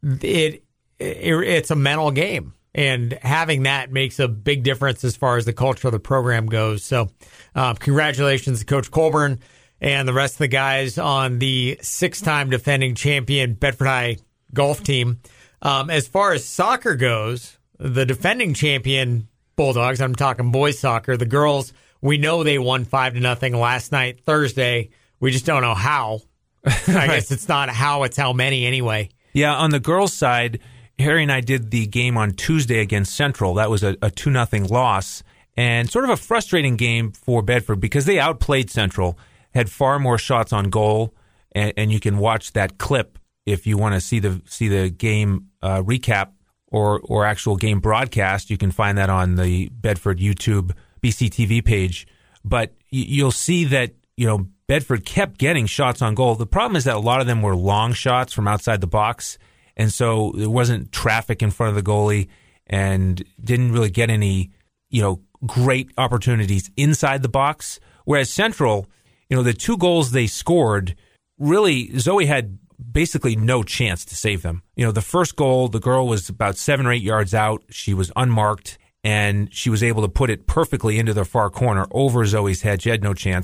it's a mental game. And having that makes a big difference as far as the culture of the program goes. So congratulations to Coach Colburn and the rest of the guys on the 6-time defending champion Bedford High golf team. As far as soccer goes, the defending champion Bulldogs, I'm talking boys soccer, the girls, we know they won 5-0 last night, Thursday. We just don't know how. I guess it's not how, it's how many anyway. Yeah, on the girls' side, Harry and I did the game on Tuesday against Central. That was a 2-0 loss, and sort of a frustrating game for Bedford because they outplayed Central, had far more shots on goal, and you can watch that clip if you want to see the game recap or actual game broadcast. You can find that on the Bedford YouTube BCTV page. But you'll see that, Bedford kept getting shots on goal. The problem is that a lot of them were long shots from outside the box, and so there wasn't traffic in front of the goalie and didn't really get any, great opportunities inside the box. Whereas Central, the 2 goals they scored, really, Zoe had basically no chance to save them. The first goal, the girl was about 7 or 8 yards out. She was unmarked, and she was able to put it perfectly into the far corner over Zoe's head. She had no chance.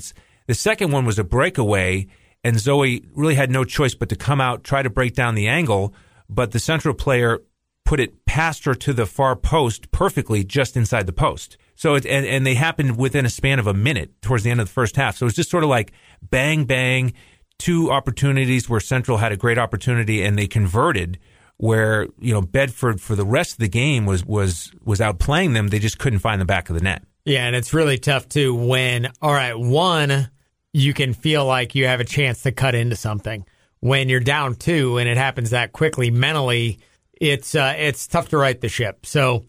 The second one was a breakaway, and Zoe really had no choice but to come out, try to break down the angle, but the Central player put it past her to the far post perfectly just inside the post. So and they happened within a span of a minute towards the end of the first half. So it was just sort of like bang, bang, two opportunities where Central had a great opportunity and they converted, where, Bedford for the rest of the game was outplaying them. They just couldn't find the back of the net. Yeah, and it's really tough too when, all right, one, you can feel like you have a chance to cut into something. When you're down two and it happens that quickly, mentally, it's tough to right the ship. So,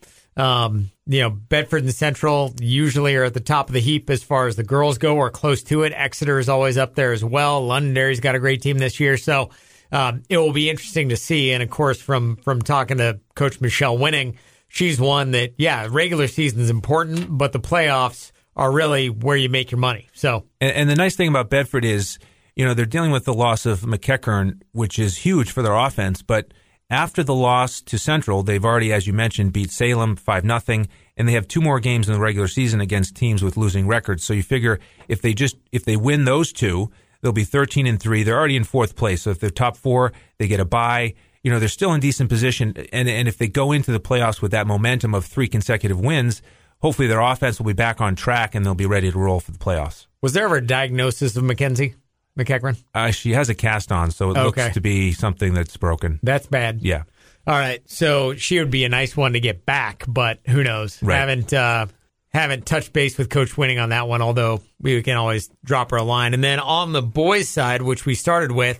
Bedford and Central usually are at the top of the heap as far as the girls go, or close to it. Exeter is always up there as well. Londonderry's got a great team this year. So it will be interesting to see. And, of course, from talking to Coach Michelle Winning, she's one that, regular season is important, but the playoffs are really where you make your money. So, and the nice thing about Bedford is, they're dealing with the loss of McEachern, which is huge for their offense. But after the loss to Central, they've already, as you mentioned, beat Salem 5-0, and they have two more games in the regular season against teams with losing records. So you figure if they win those two, they'll be 13-3. They're already in fourth place. So if they're top four, they get a bye. They're still in decent position. And if they go into the playoffs with that momentum of 3 consecutive wins, hopefully their offense will be back on track and they'll be ready to roll for the playoffs. Was there ever a diagnosis of Mackenzie McEachern? She has a cast on, so it looks to be something that's broken. That's bad. Yeah. All right. So she would be a nice one to get back, but who knows? Right. Haven't touched base with Coach Winning on that one, although we can always drop her a line. And then on the boys' side, which we started with,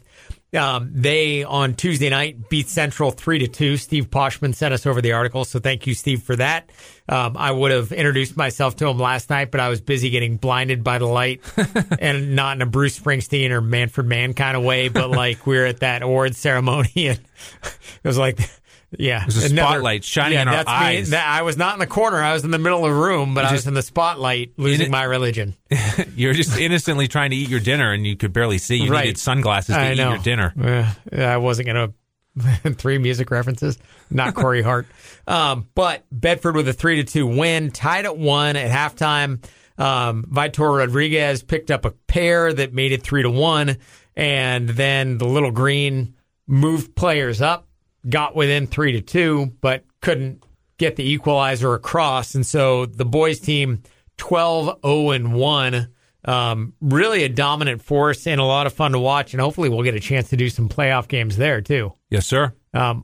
they on Tuesday night beat Central 3-2. Steve Poshman sent us over the article, so thank you, Steve, for that. I would have introduced myself to him last night, but I was busy getting blinded by the light, and not in a Bruce Springsteen or Manfred Mann kind of way, but like we were at that awards ceremony, and it was like, yeah, there's a spotlight shining in our eyes. I was not in the corner; I was in the middle of the room, but I was in the spotlight, losing my religion. You're just innocently trying to eat your dinner, and you could barely see. You needed sunglasses to eat your dinner. I wasn't going to. 3 music references, not Corey Hart. But Bedford with a 3-2 win, tied at 1 at halftime. Vitor Rodriguez picked up a pair that made it 3-1, and then the Little Green moved players up, got within 3-2, but couldn't get the equalizer across. And so the boys team 12-0-1. Really a dominant force and a lot of fun to watch, and hopefully we'll get a chance to do some playoff games there too. Yes, sir.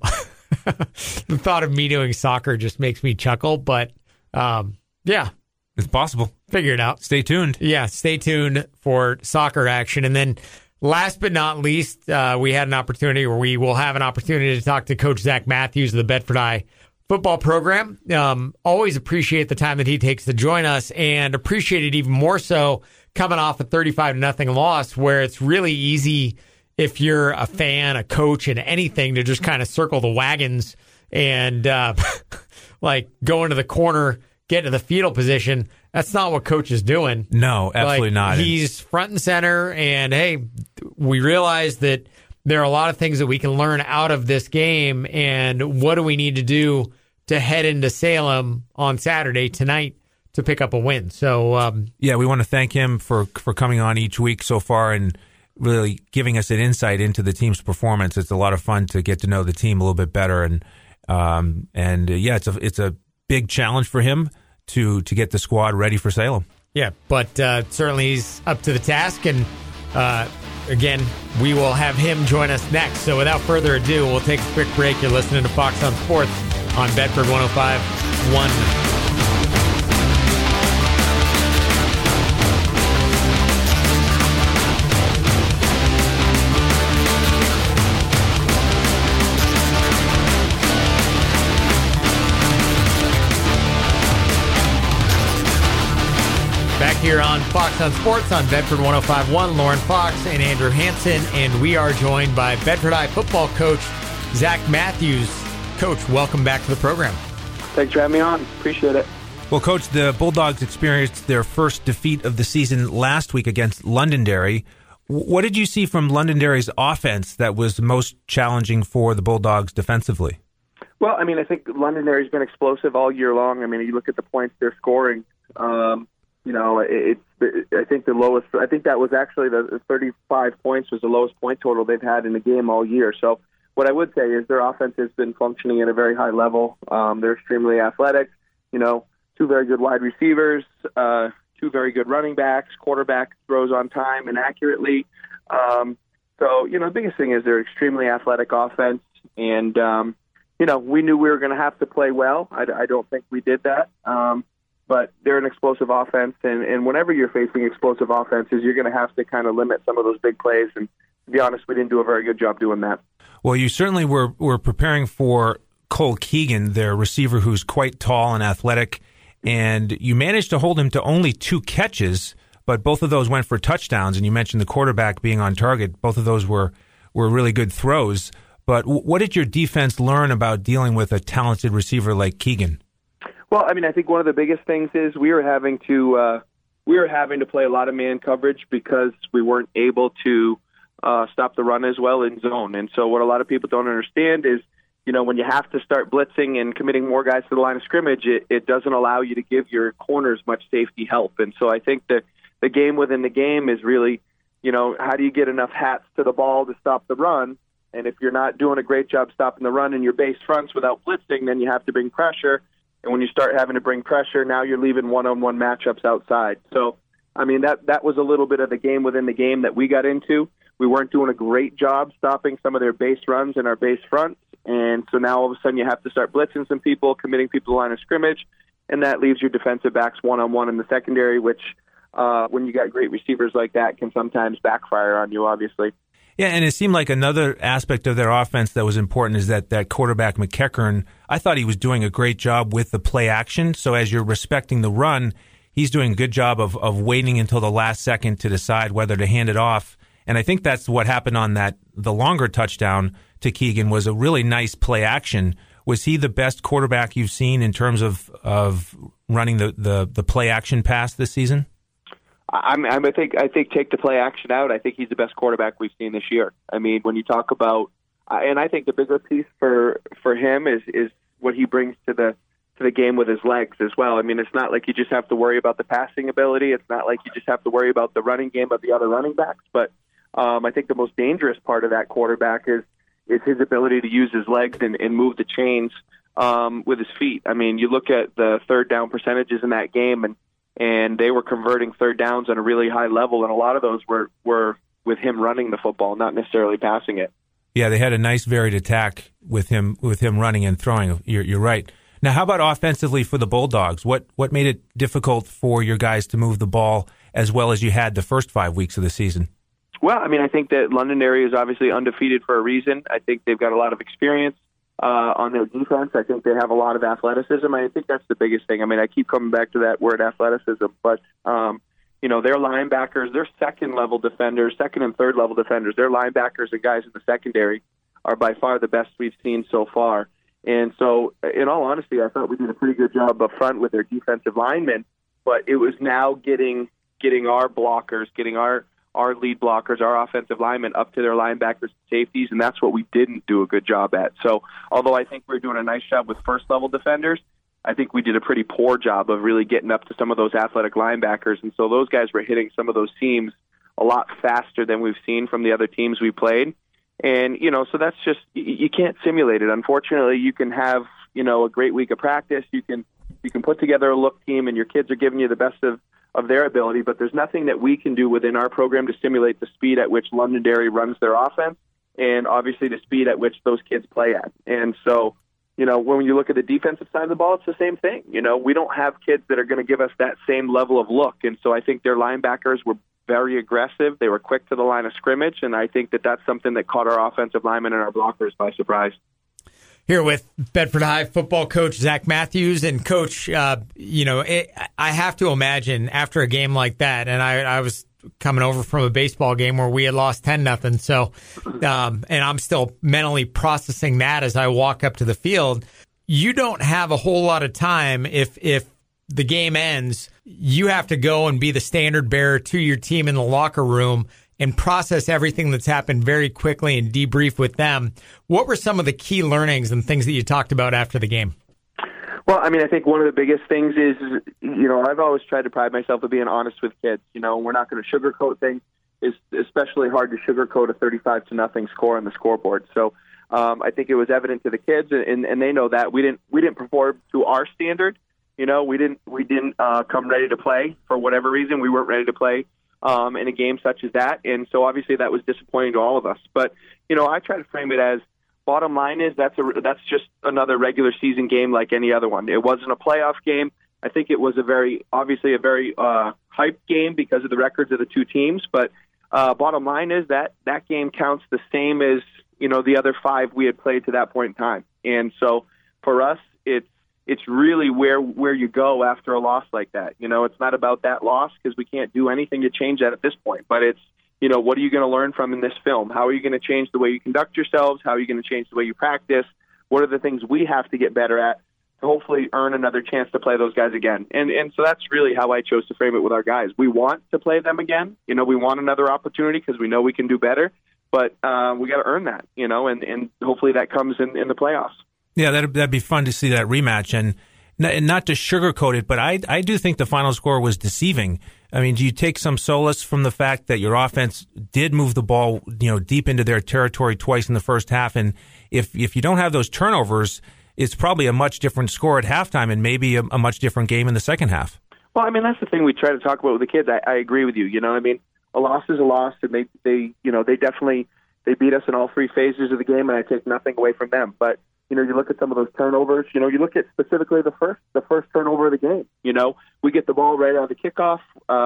The thought of me doing soccer just makes me chuckle, but yeah. It's possible. Figure it out. Stay tuned. Yeah, stay tuned for soccer action. And then last but not least, we had an opportunity, or we will have an opportunity to talk to Coach Zach Matthews of the Bedford High football program. Always appreciate the time that he takes to join us, and appreciate it even more so coming off a 35-0 loss, where it's really easy if you're a fan, a coach, and anything to just kind of circle the wagons and like go into the corner, get into the fetal position. That's not what Coach is doing. No, absolutely not. He's front and center, and hey, we realize that there are a lot of things that we can learn out of this game, and what do we need to do to head into Salem on Saturday tonight to pick up a win. So we want to thank him for coming on each week so far and really giving us an insight into the team's performance. It's a lot of fun to get to know the team a little bit better, and it's a big challenge for him to get the squad ready for Salem. Yeah, but certainly he's up to the task, and again, we will have him join us next. So without further ado, we'll take a quick break. You're listening to Fox on Sports on Bedford 105.1. Back here on Fox on Sports on Bedford 105.1, Lauren Fox and Andrew Hansen, and we are joined by Bedford High football coach Zach Matthews. Coach, welcome back to the program. Thanks for having me on. Appreciate it. Well, Coach, the Bulldogs experienced their first defeat of the season last week against Londonderry. What did you see from Londonderry's offense that was most challenging for the Bulldogs defensively? Well, I mean, I think Londonderry's been explosive all year long. I mean, you look at the points they're scoring. I think the lowest. I think that was actually the 35 points was the lowest point total they've had in a game all year. So what I would say is their offense has been functioning at a very high level. They're extremely athletic. Two very good wide receivers, two very good running backs. Quarterback throws on time and accurately. So the biggest thing is they're extremely athletic offense, and we knew we were going to have to play well. I don't think we did that. But they're an explosive offense, and whenever you're facing explosive offenses, you're going to have to kind of limit some of those big plays. And to be honest, we didn't do a very good job doing that. Well, you certainly were preparing for Cole Keegan, their receiver who's quite tall and athletic, and you managed to hold him to only 2 catches, but both of those went for touchdowns, and you mentioned the quarterback being on target. Both of those were really good throws. But what did your defense learn about dealing with a talented receiver like Keegan? Well, I think one of the biggest things is we were having to play a lot of man coverage because we weren't able to stop the run as well in zone. And so what a lot of people don't understand is, when you have to start blitzing and committing more guys to the line of scrimmage, it doesn't allow you to give your corners much safety help. And so I think that the game within the game is really, how do you get enough hats to the ball to stop the run? And if you're not doing a great job stopping the run in your base fronts without blitzing, then you have to bring pressure. And when you start having to bring pressure, now you're leaving one-on-one matchups outside. So, that was a little bit of the game within the game that we got into. We weren't doing a great job stopping some of their base runs and our base fronts. And so now all of a sudden you have to start blitzing some people, committing people to the line of scrimmage, and that leaves your defensive backs one-on-one in the secondary, which when you got great receivers like that can sometimes backfire on you, obviously. Yeah, and it seemed like another aspect of their offense that was important is that quarterback McEachern, I thought he was doing a great job with the play action. So as you're respecting the run, he's doing a good job of waiting until the last second to decide whether to hand it off. And I think that's what happened on the longer touchdown to Keegan was a really nice play action. Was he the best quarterback you've seen in terms of running the play action pass this season? I think take the play action out. I think he's the best quarterback we've seen this year. When you talk about, and I think the bigger piece for him is what he brings to the game with his legs as well. It's not like you just have to worry about the passing ability. It's not like you just have to worry about the running game of the other running backs. But I think the most dangerous part of that quarterback is his ability to use his legs and move the chains with his feet. You look at the third down percentages in that game, and they were converting third downs on a really high level, and a lot of those were with him running the football, not necessarily passing it. Yeah, they had a nice varied attack with him running and throwing. You're right. Now, how about offensively for the Bulldogs? What made it difficult for your guys to move the ball as well as you had the first 5 weeks of the season? Well, I think that Londonderry is obviously undefeated for a reason. I think they've got a lot of experience on their defense. I think they have a lot of athleticism. I think that's the biggest thing. I keep coming back to that word athleticism, but their linebackers, their second and third level defenders, their linebackers and guys in the secondary are by far the best we've seen so far. And so, in all honesty, I thought we did a pretty good job up front with their defensive linemen, but it was now getting our blockers, getting our lead blockers, our offensive linemen up to their linebackers and safeties, and that's what we didn't do a good job at. So although I think we're doing a nice job with first-level defenders, I think we did a pretty poor job of really getting up to some of those athletic linebackers, and so those guys were hitting some of those teams a lot faster than we've seen from the other teams we played. And, so that's just, you can't simulate it. Unfortunately, you can have, a great week of practice. You can put together a look team, and your kids are giving you the best of their ability, but there's nothing that we can do within our program to simulate the speed at which Londonderry runs their offense and obviously the speed at which those kids play at. And so, when you look at the defensive side of the ball, it's the same thing. We don't have kids that are going to give us that same level of look. And so I think their linebackers were very aggressive. They were quick to the line of scrimmage, and I think that that's something that caught our offensive linemen and our blockers by surprise. Here with Bedford High football coach Zach Matthews. And Coach, I have to imagine after a game like that, and I was coming over from a baseball game where we had lost 10-0. So, and I'm still mentally processing that as I walk up to the field. You don't have a whole lot of time if the game ends. You have to go and be the standard bearer to your team in the locker room and process everything that's happened very quickly and debrief with them. What were some of the key learnings and things that you talked about after the game? Well, I mean, I think one of the biggest things is, I've always tried to pride myself on being honest with kids. We're not going to sugarcoat things. It's especially hard to sugarcoat a 35-0 score on the scoreboard. So I think it was evident to the kids, and they know that we didn't perform to our standard. We didn't come ready to play for whatever reason. We weren't ready to play in a game such as that, and so obviously that was disappointing to all of us. But I try to frame it as, bottom line is that's just another regular season game like any other one. It wasn't a playoff game. I think it was a very hyped game because of the records of the two teams. But bottom line is that game counts the same as the other 5 we had played to that point in time. And so for us, it's really where you go after a loss like that. It's not about that loss because we can't do anything to change that at this point. But it's what are you going to learn from in this film? How are you going to change the way you conduct yourselves? How are you going to change the way you practice? What are the things we have to get better at to hopefully earn another chance to play those guys again? And so that's really how I chose to frame it with our guys. We want to play them again. We want another opportunity because we know we can do better. But we got to earn that, and hopefully that comes in the playoffs. Yeah, that'd be fun to see that rematch. And not to sugarcoat it, but I do think the final score was deceiving. I mean, do you take some solace from the fact that your offense did move the ball, deep into their territory twice in the first half? And if you don't have those turnovers, it's probably a much different score at halftime and maybe a much different game in the second half. Well, I mean, that's the thing we try to talk about with the kids. I agree with you. I mean, a loss is a loss, and they definitely beat us in all 3 phases of the game, and I take nothing away from them. But you look at some of those turnovers. You look at specifically the first turnover of the game. We get the ball right out of the kickoff.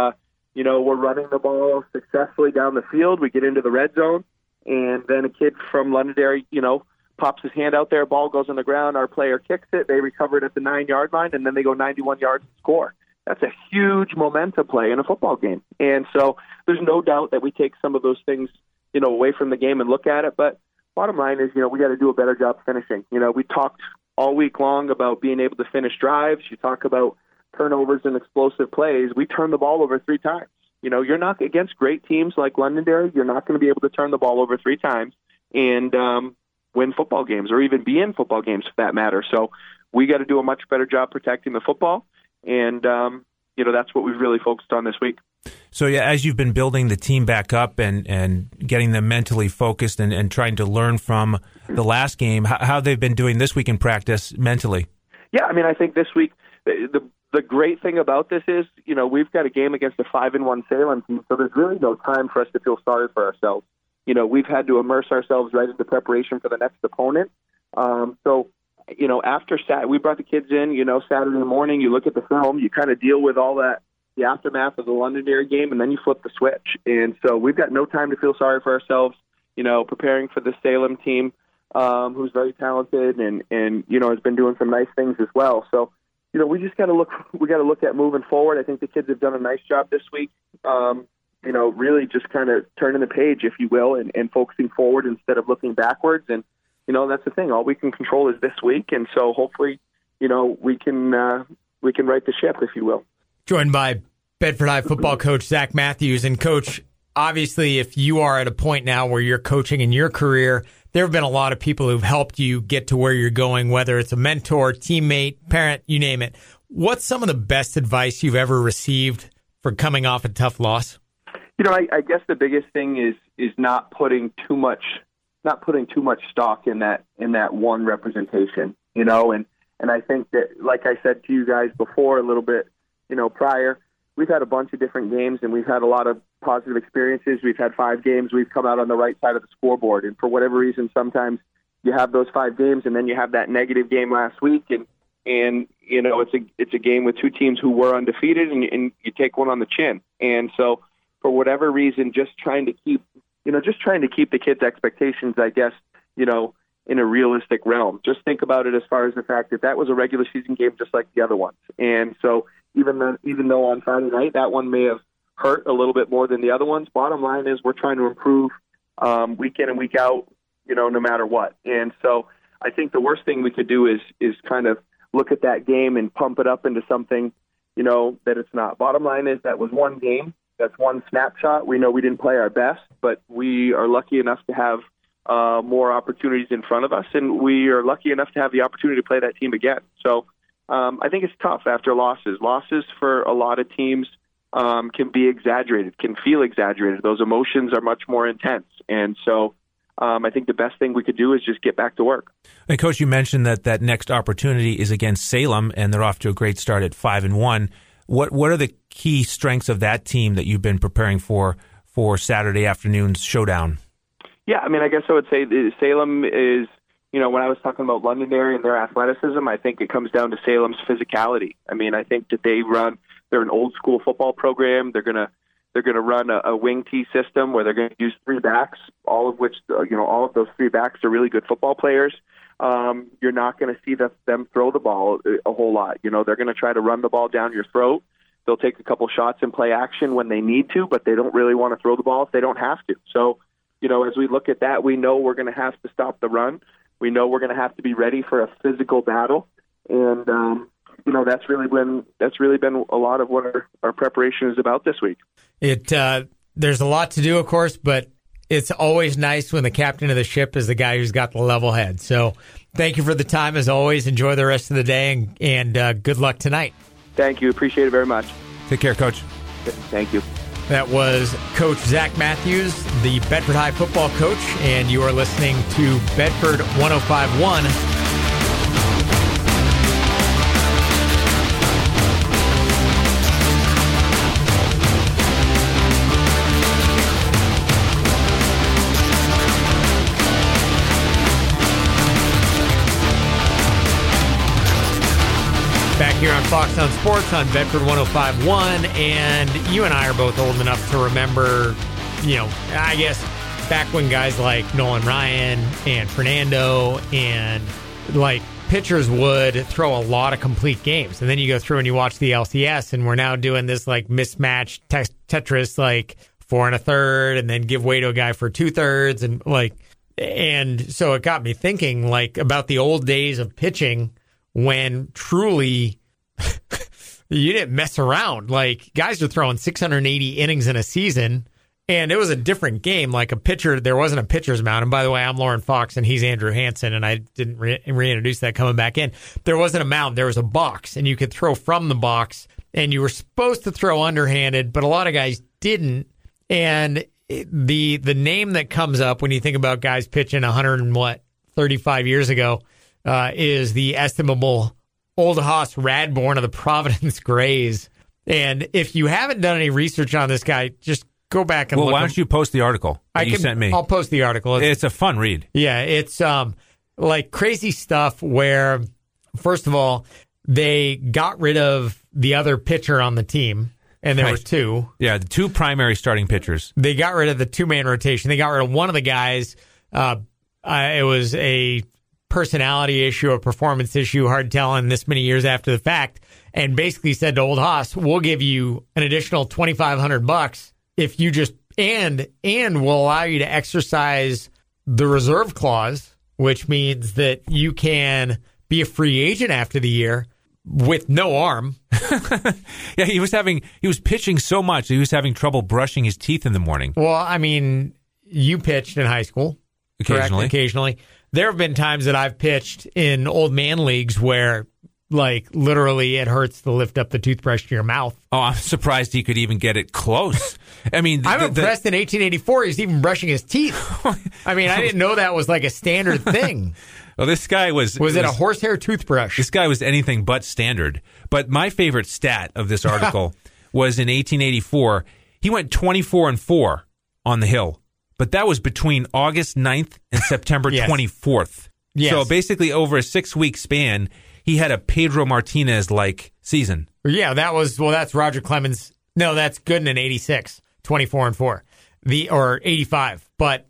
We're running the ball successfully down the field. We get into the red zone, and then a kid from Londonderry, pops his hand out there. Ball goes on the ground. Our player kicks it. They recover it at the 9-yard line, and then they go 91 yards and score. That's a huge momentum play in a football game. And so there's no doubt that we take some of those things, away from the game and look at it. But bottom line is, we got to do a better job finishing. We talked all week long about being able to finish drives. You talk about turnovers and explosive plays. We turned the ball over 3 times. You're not against great teams like Londonderry. You're not going to be able to turn the ball over 3 times and win football games, or even be in football games for that matter. So we got to do a much better job protecting the football. And, that's what we've really focused on this week. So, yeah, as you've been building the team back up and getting them mentally focused and trying to learn from the last game, how they've been doing this week in practice mentally? Yeah, I mean, I think this week, the great thing about this is, we've got a game against a 5-1 Salem team, so there's really no time for us to feel sorry for ourselves. We've had to immerse ourselves right into preparation for the next opponent. After we brought the kids in, Saturday morning, you look at the film, you kind of deal with all that, the aftermath of the Londonderry game, and then you flip the switch. And so we've got no time to feel sorry for ourselves, preparing for the Salem team, who's very talented and has been doing some nice things as well. So, we just got to look at moving forward. I think the kids have done a nice job this week, really just kind of turning the page, if you will, and focusing forward instead of looking backwards. And, that's the thing. All we can control is this week. And so hopefully, we can right the ship, if you will. Joined by Bedford High football coach Zach Matthews. And, Coach, obviously, if you are at a point now where you're coaching in your career, there have been a lot of people who've helped you get to where you're going, whether it's a mentor, teammate, parent, you name it. What's some of the best advice you've ever received for coming off a tough loss? I guess the biggest thing is not putting too much stock in that one representation, and I think that, like I said to you guys before a little bit, prior, we've had a bunch of different games and we've had a lot of positive experiences. We've had 5 games. We've come out on the right side of the scoreboard. And for whatever reason, sometimes you have those 5 games and then you have that negative game last week. And it's a game with 2 teams who were undefeated and you take one on the chin. And so for whatever reason, just trying to keep the kids' expectations, I guess, in a realistic realm. Just think about it as far as the fact that was a regular season game just like the other ones. And so even though on Friday night that one may have hurt a little bit more than the other ones, bottom line is we're trying to improve week in and week out, no matter what. And so I think the worst thing we could do is kind of look at that game and pump it up into something, that it's not. Bottom line is that was one game. That's one snapshot. We know we didn't play our best, but we are lucky enough to have more opportunities in front of us, and we are lucky enough to have the opportunity to play that team again. So I think it's tough after losses. Losses for a lot of teams can be exaggerated, can feel exaggerated. Those emotions are much more intense. And so I think the best thing we could do is just get back to work. And Coach, you mentioned that next opportunity is against Salem, and they're off to a great start at 5-1. What are the key strengths of that team that you've been preparing for Saturday afternoon's showdown? Yeah, I mean, I guess I would say Salem is, when I was talking about Londonderry and their athleticism, I think it comes down to Salem's physicality. I mean, I think that they're an old school football program. They're going to run a wing T system where they're going to use 3 backs, all of which, all of those 3 backs are really good football players. You're not going to see them throw the ball a whole lot. They're going to try to run the ball down your throat. They'll take a couple shots and play action when they need to, but they don't really want to throw the ball if they don't have to. So, as we look at that, we know we're going to have to stop the run. We know we're going to have to be ready for a physical battle. And, that's really been a lot of what our preparation is about this week. There's a lot to do, of course, but it's always nice when the captain of the ship is the guy who's got the level head. So thank you for the time, as always. Enjoy the rest of the day, and good luck tonight. Thank you. Appreciate it very much. Take care, Coach. Thank you. That was Coach Zach Matthews, the Bedford High football coach, and you are listening to Bedford 105.1. Back here on Fox on Sports on Bedford 105.1, and you and I are both old enough to remember, I guess back when guys like Nolan Ryan and Fernando and pitchers would throw a lot of complete games. And then you go through and you watch the LCS, and we're now doing this mismatched Tetris, 4 1/3, and then give way to a guy for 2/3. And so it got me thinking about the old days of pitching, when truly you didn't mess around. Guys are throwing 680 innings in a season, and it was a different game. A pitcher, there wasn't a pitcher's mound. And by the way, I'm Lauren Fox, and he's Andrew Hansen, and I didn't reintroduce that coming back in. There wasn't a mound. There was a box, and you could throw from the box, and you were supposed to throw underhanded, but a lot of guys didn't. And the name that comes up when you think about guys pitching 35 years ago is the estimable Oldhoss Radbourn of the Providence Grays. And if you haven't done any research on this guy, just go back and look. Well, why don't you post the article that you sent me? I'll post the article. It's a fun read. Yeah, it's crazy stuff where, first of all, they got rid of the other pitcher on the team, and there were 2. Yeah, the 2 primary starting pitchers. They got rid of the 2-man rotation. They got rid of one of the guys. It was a personality issue, a performance issue, hard telling this many years after the fact, and basically said to Oldhoss, we'll give you an additional $2,500 if you just and we'll allow you to exercise the reserve clause, which means that you can be a free agent after the year with no arm. Yeah, he was pitching so much he was having trouble brushing his teeth in the morning. Well, I mean, you pitched in high school. Occasionally. Correct? Occasionally. There have been times that I've pitched in old man leagues where, literally it hurts to lift up the toothbrush to your mouth. Oh, I'm surprised he could even get it close. I mean, I'm impressed in 1884 he's even brushing his teeth. I mean, I didn't know that was a standard thing. Well, this guy was it a horsehair toothbrush? This guy was anything but standard. But my favorite stat of this article was in 1884, he went 24-4 on the hill. But that was between August 9th and September 24th. Yes. So basically over a 6-week span, he had a Pedro Martinez-like season. Yeah, that's Roger Clemens. No, that's Gooden in 86, 24-4. Or 85. But,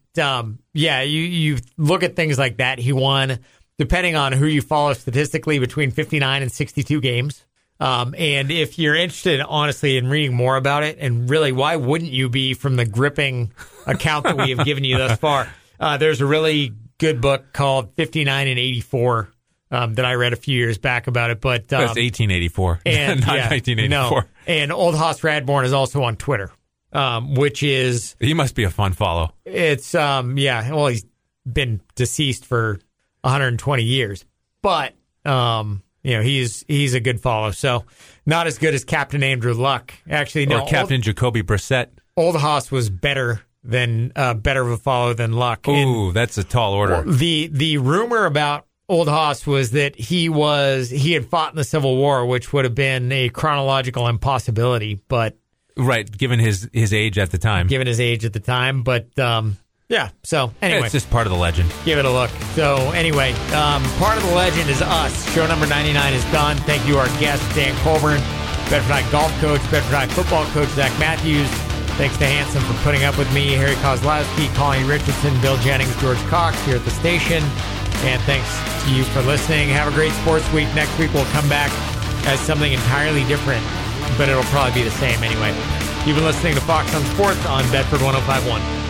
you look at things like that. He won, depending on who you follow statistically, between 59 and 62 games. And if you're interested, honestly, in reading more about it, and really, why wouldn't you be from the gripping account that we have given you thus far? There's a really good book called 59 and 84 that I read a few years back about it. But that's 1884, and, not 1984. No. And Oldhoss Radbourn is also on Twitter, which is... He must be a fun follow. It's, he's been deceased for 120 years. But... he's a good follow. So not as good as Captain Andrew Luck. Actually, no. Or Captain Jacoby Brissett. Old Haas was better of a follow than Luck. Ooh, that's a tall order. The rumor about Old Haas was that he had fought in the Civil War, which would have been a chronological impossibility, but right, given his age at the time. But yeah, so anyway. It's just part of the legend. Give it a look. So anyway, part of the legend is us. Show number 99 is done. Thank you, our guest, Dan Colburn, Bedford High golf coach, Bedford High football coach, Zach Matthews. Thanks to Hanson for putting up with me, Harry Kozlowski, Colleen Richardson, Bill Jennings, George Cox here at the station. And thanks to you for listening. Have a great sports week. Next week we'll come back as something entirely different, but it'll probably be the same anyway. You've been listening to Fox on Sports on Bedford 105.1.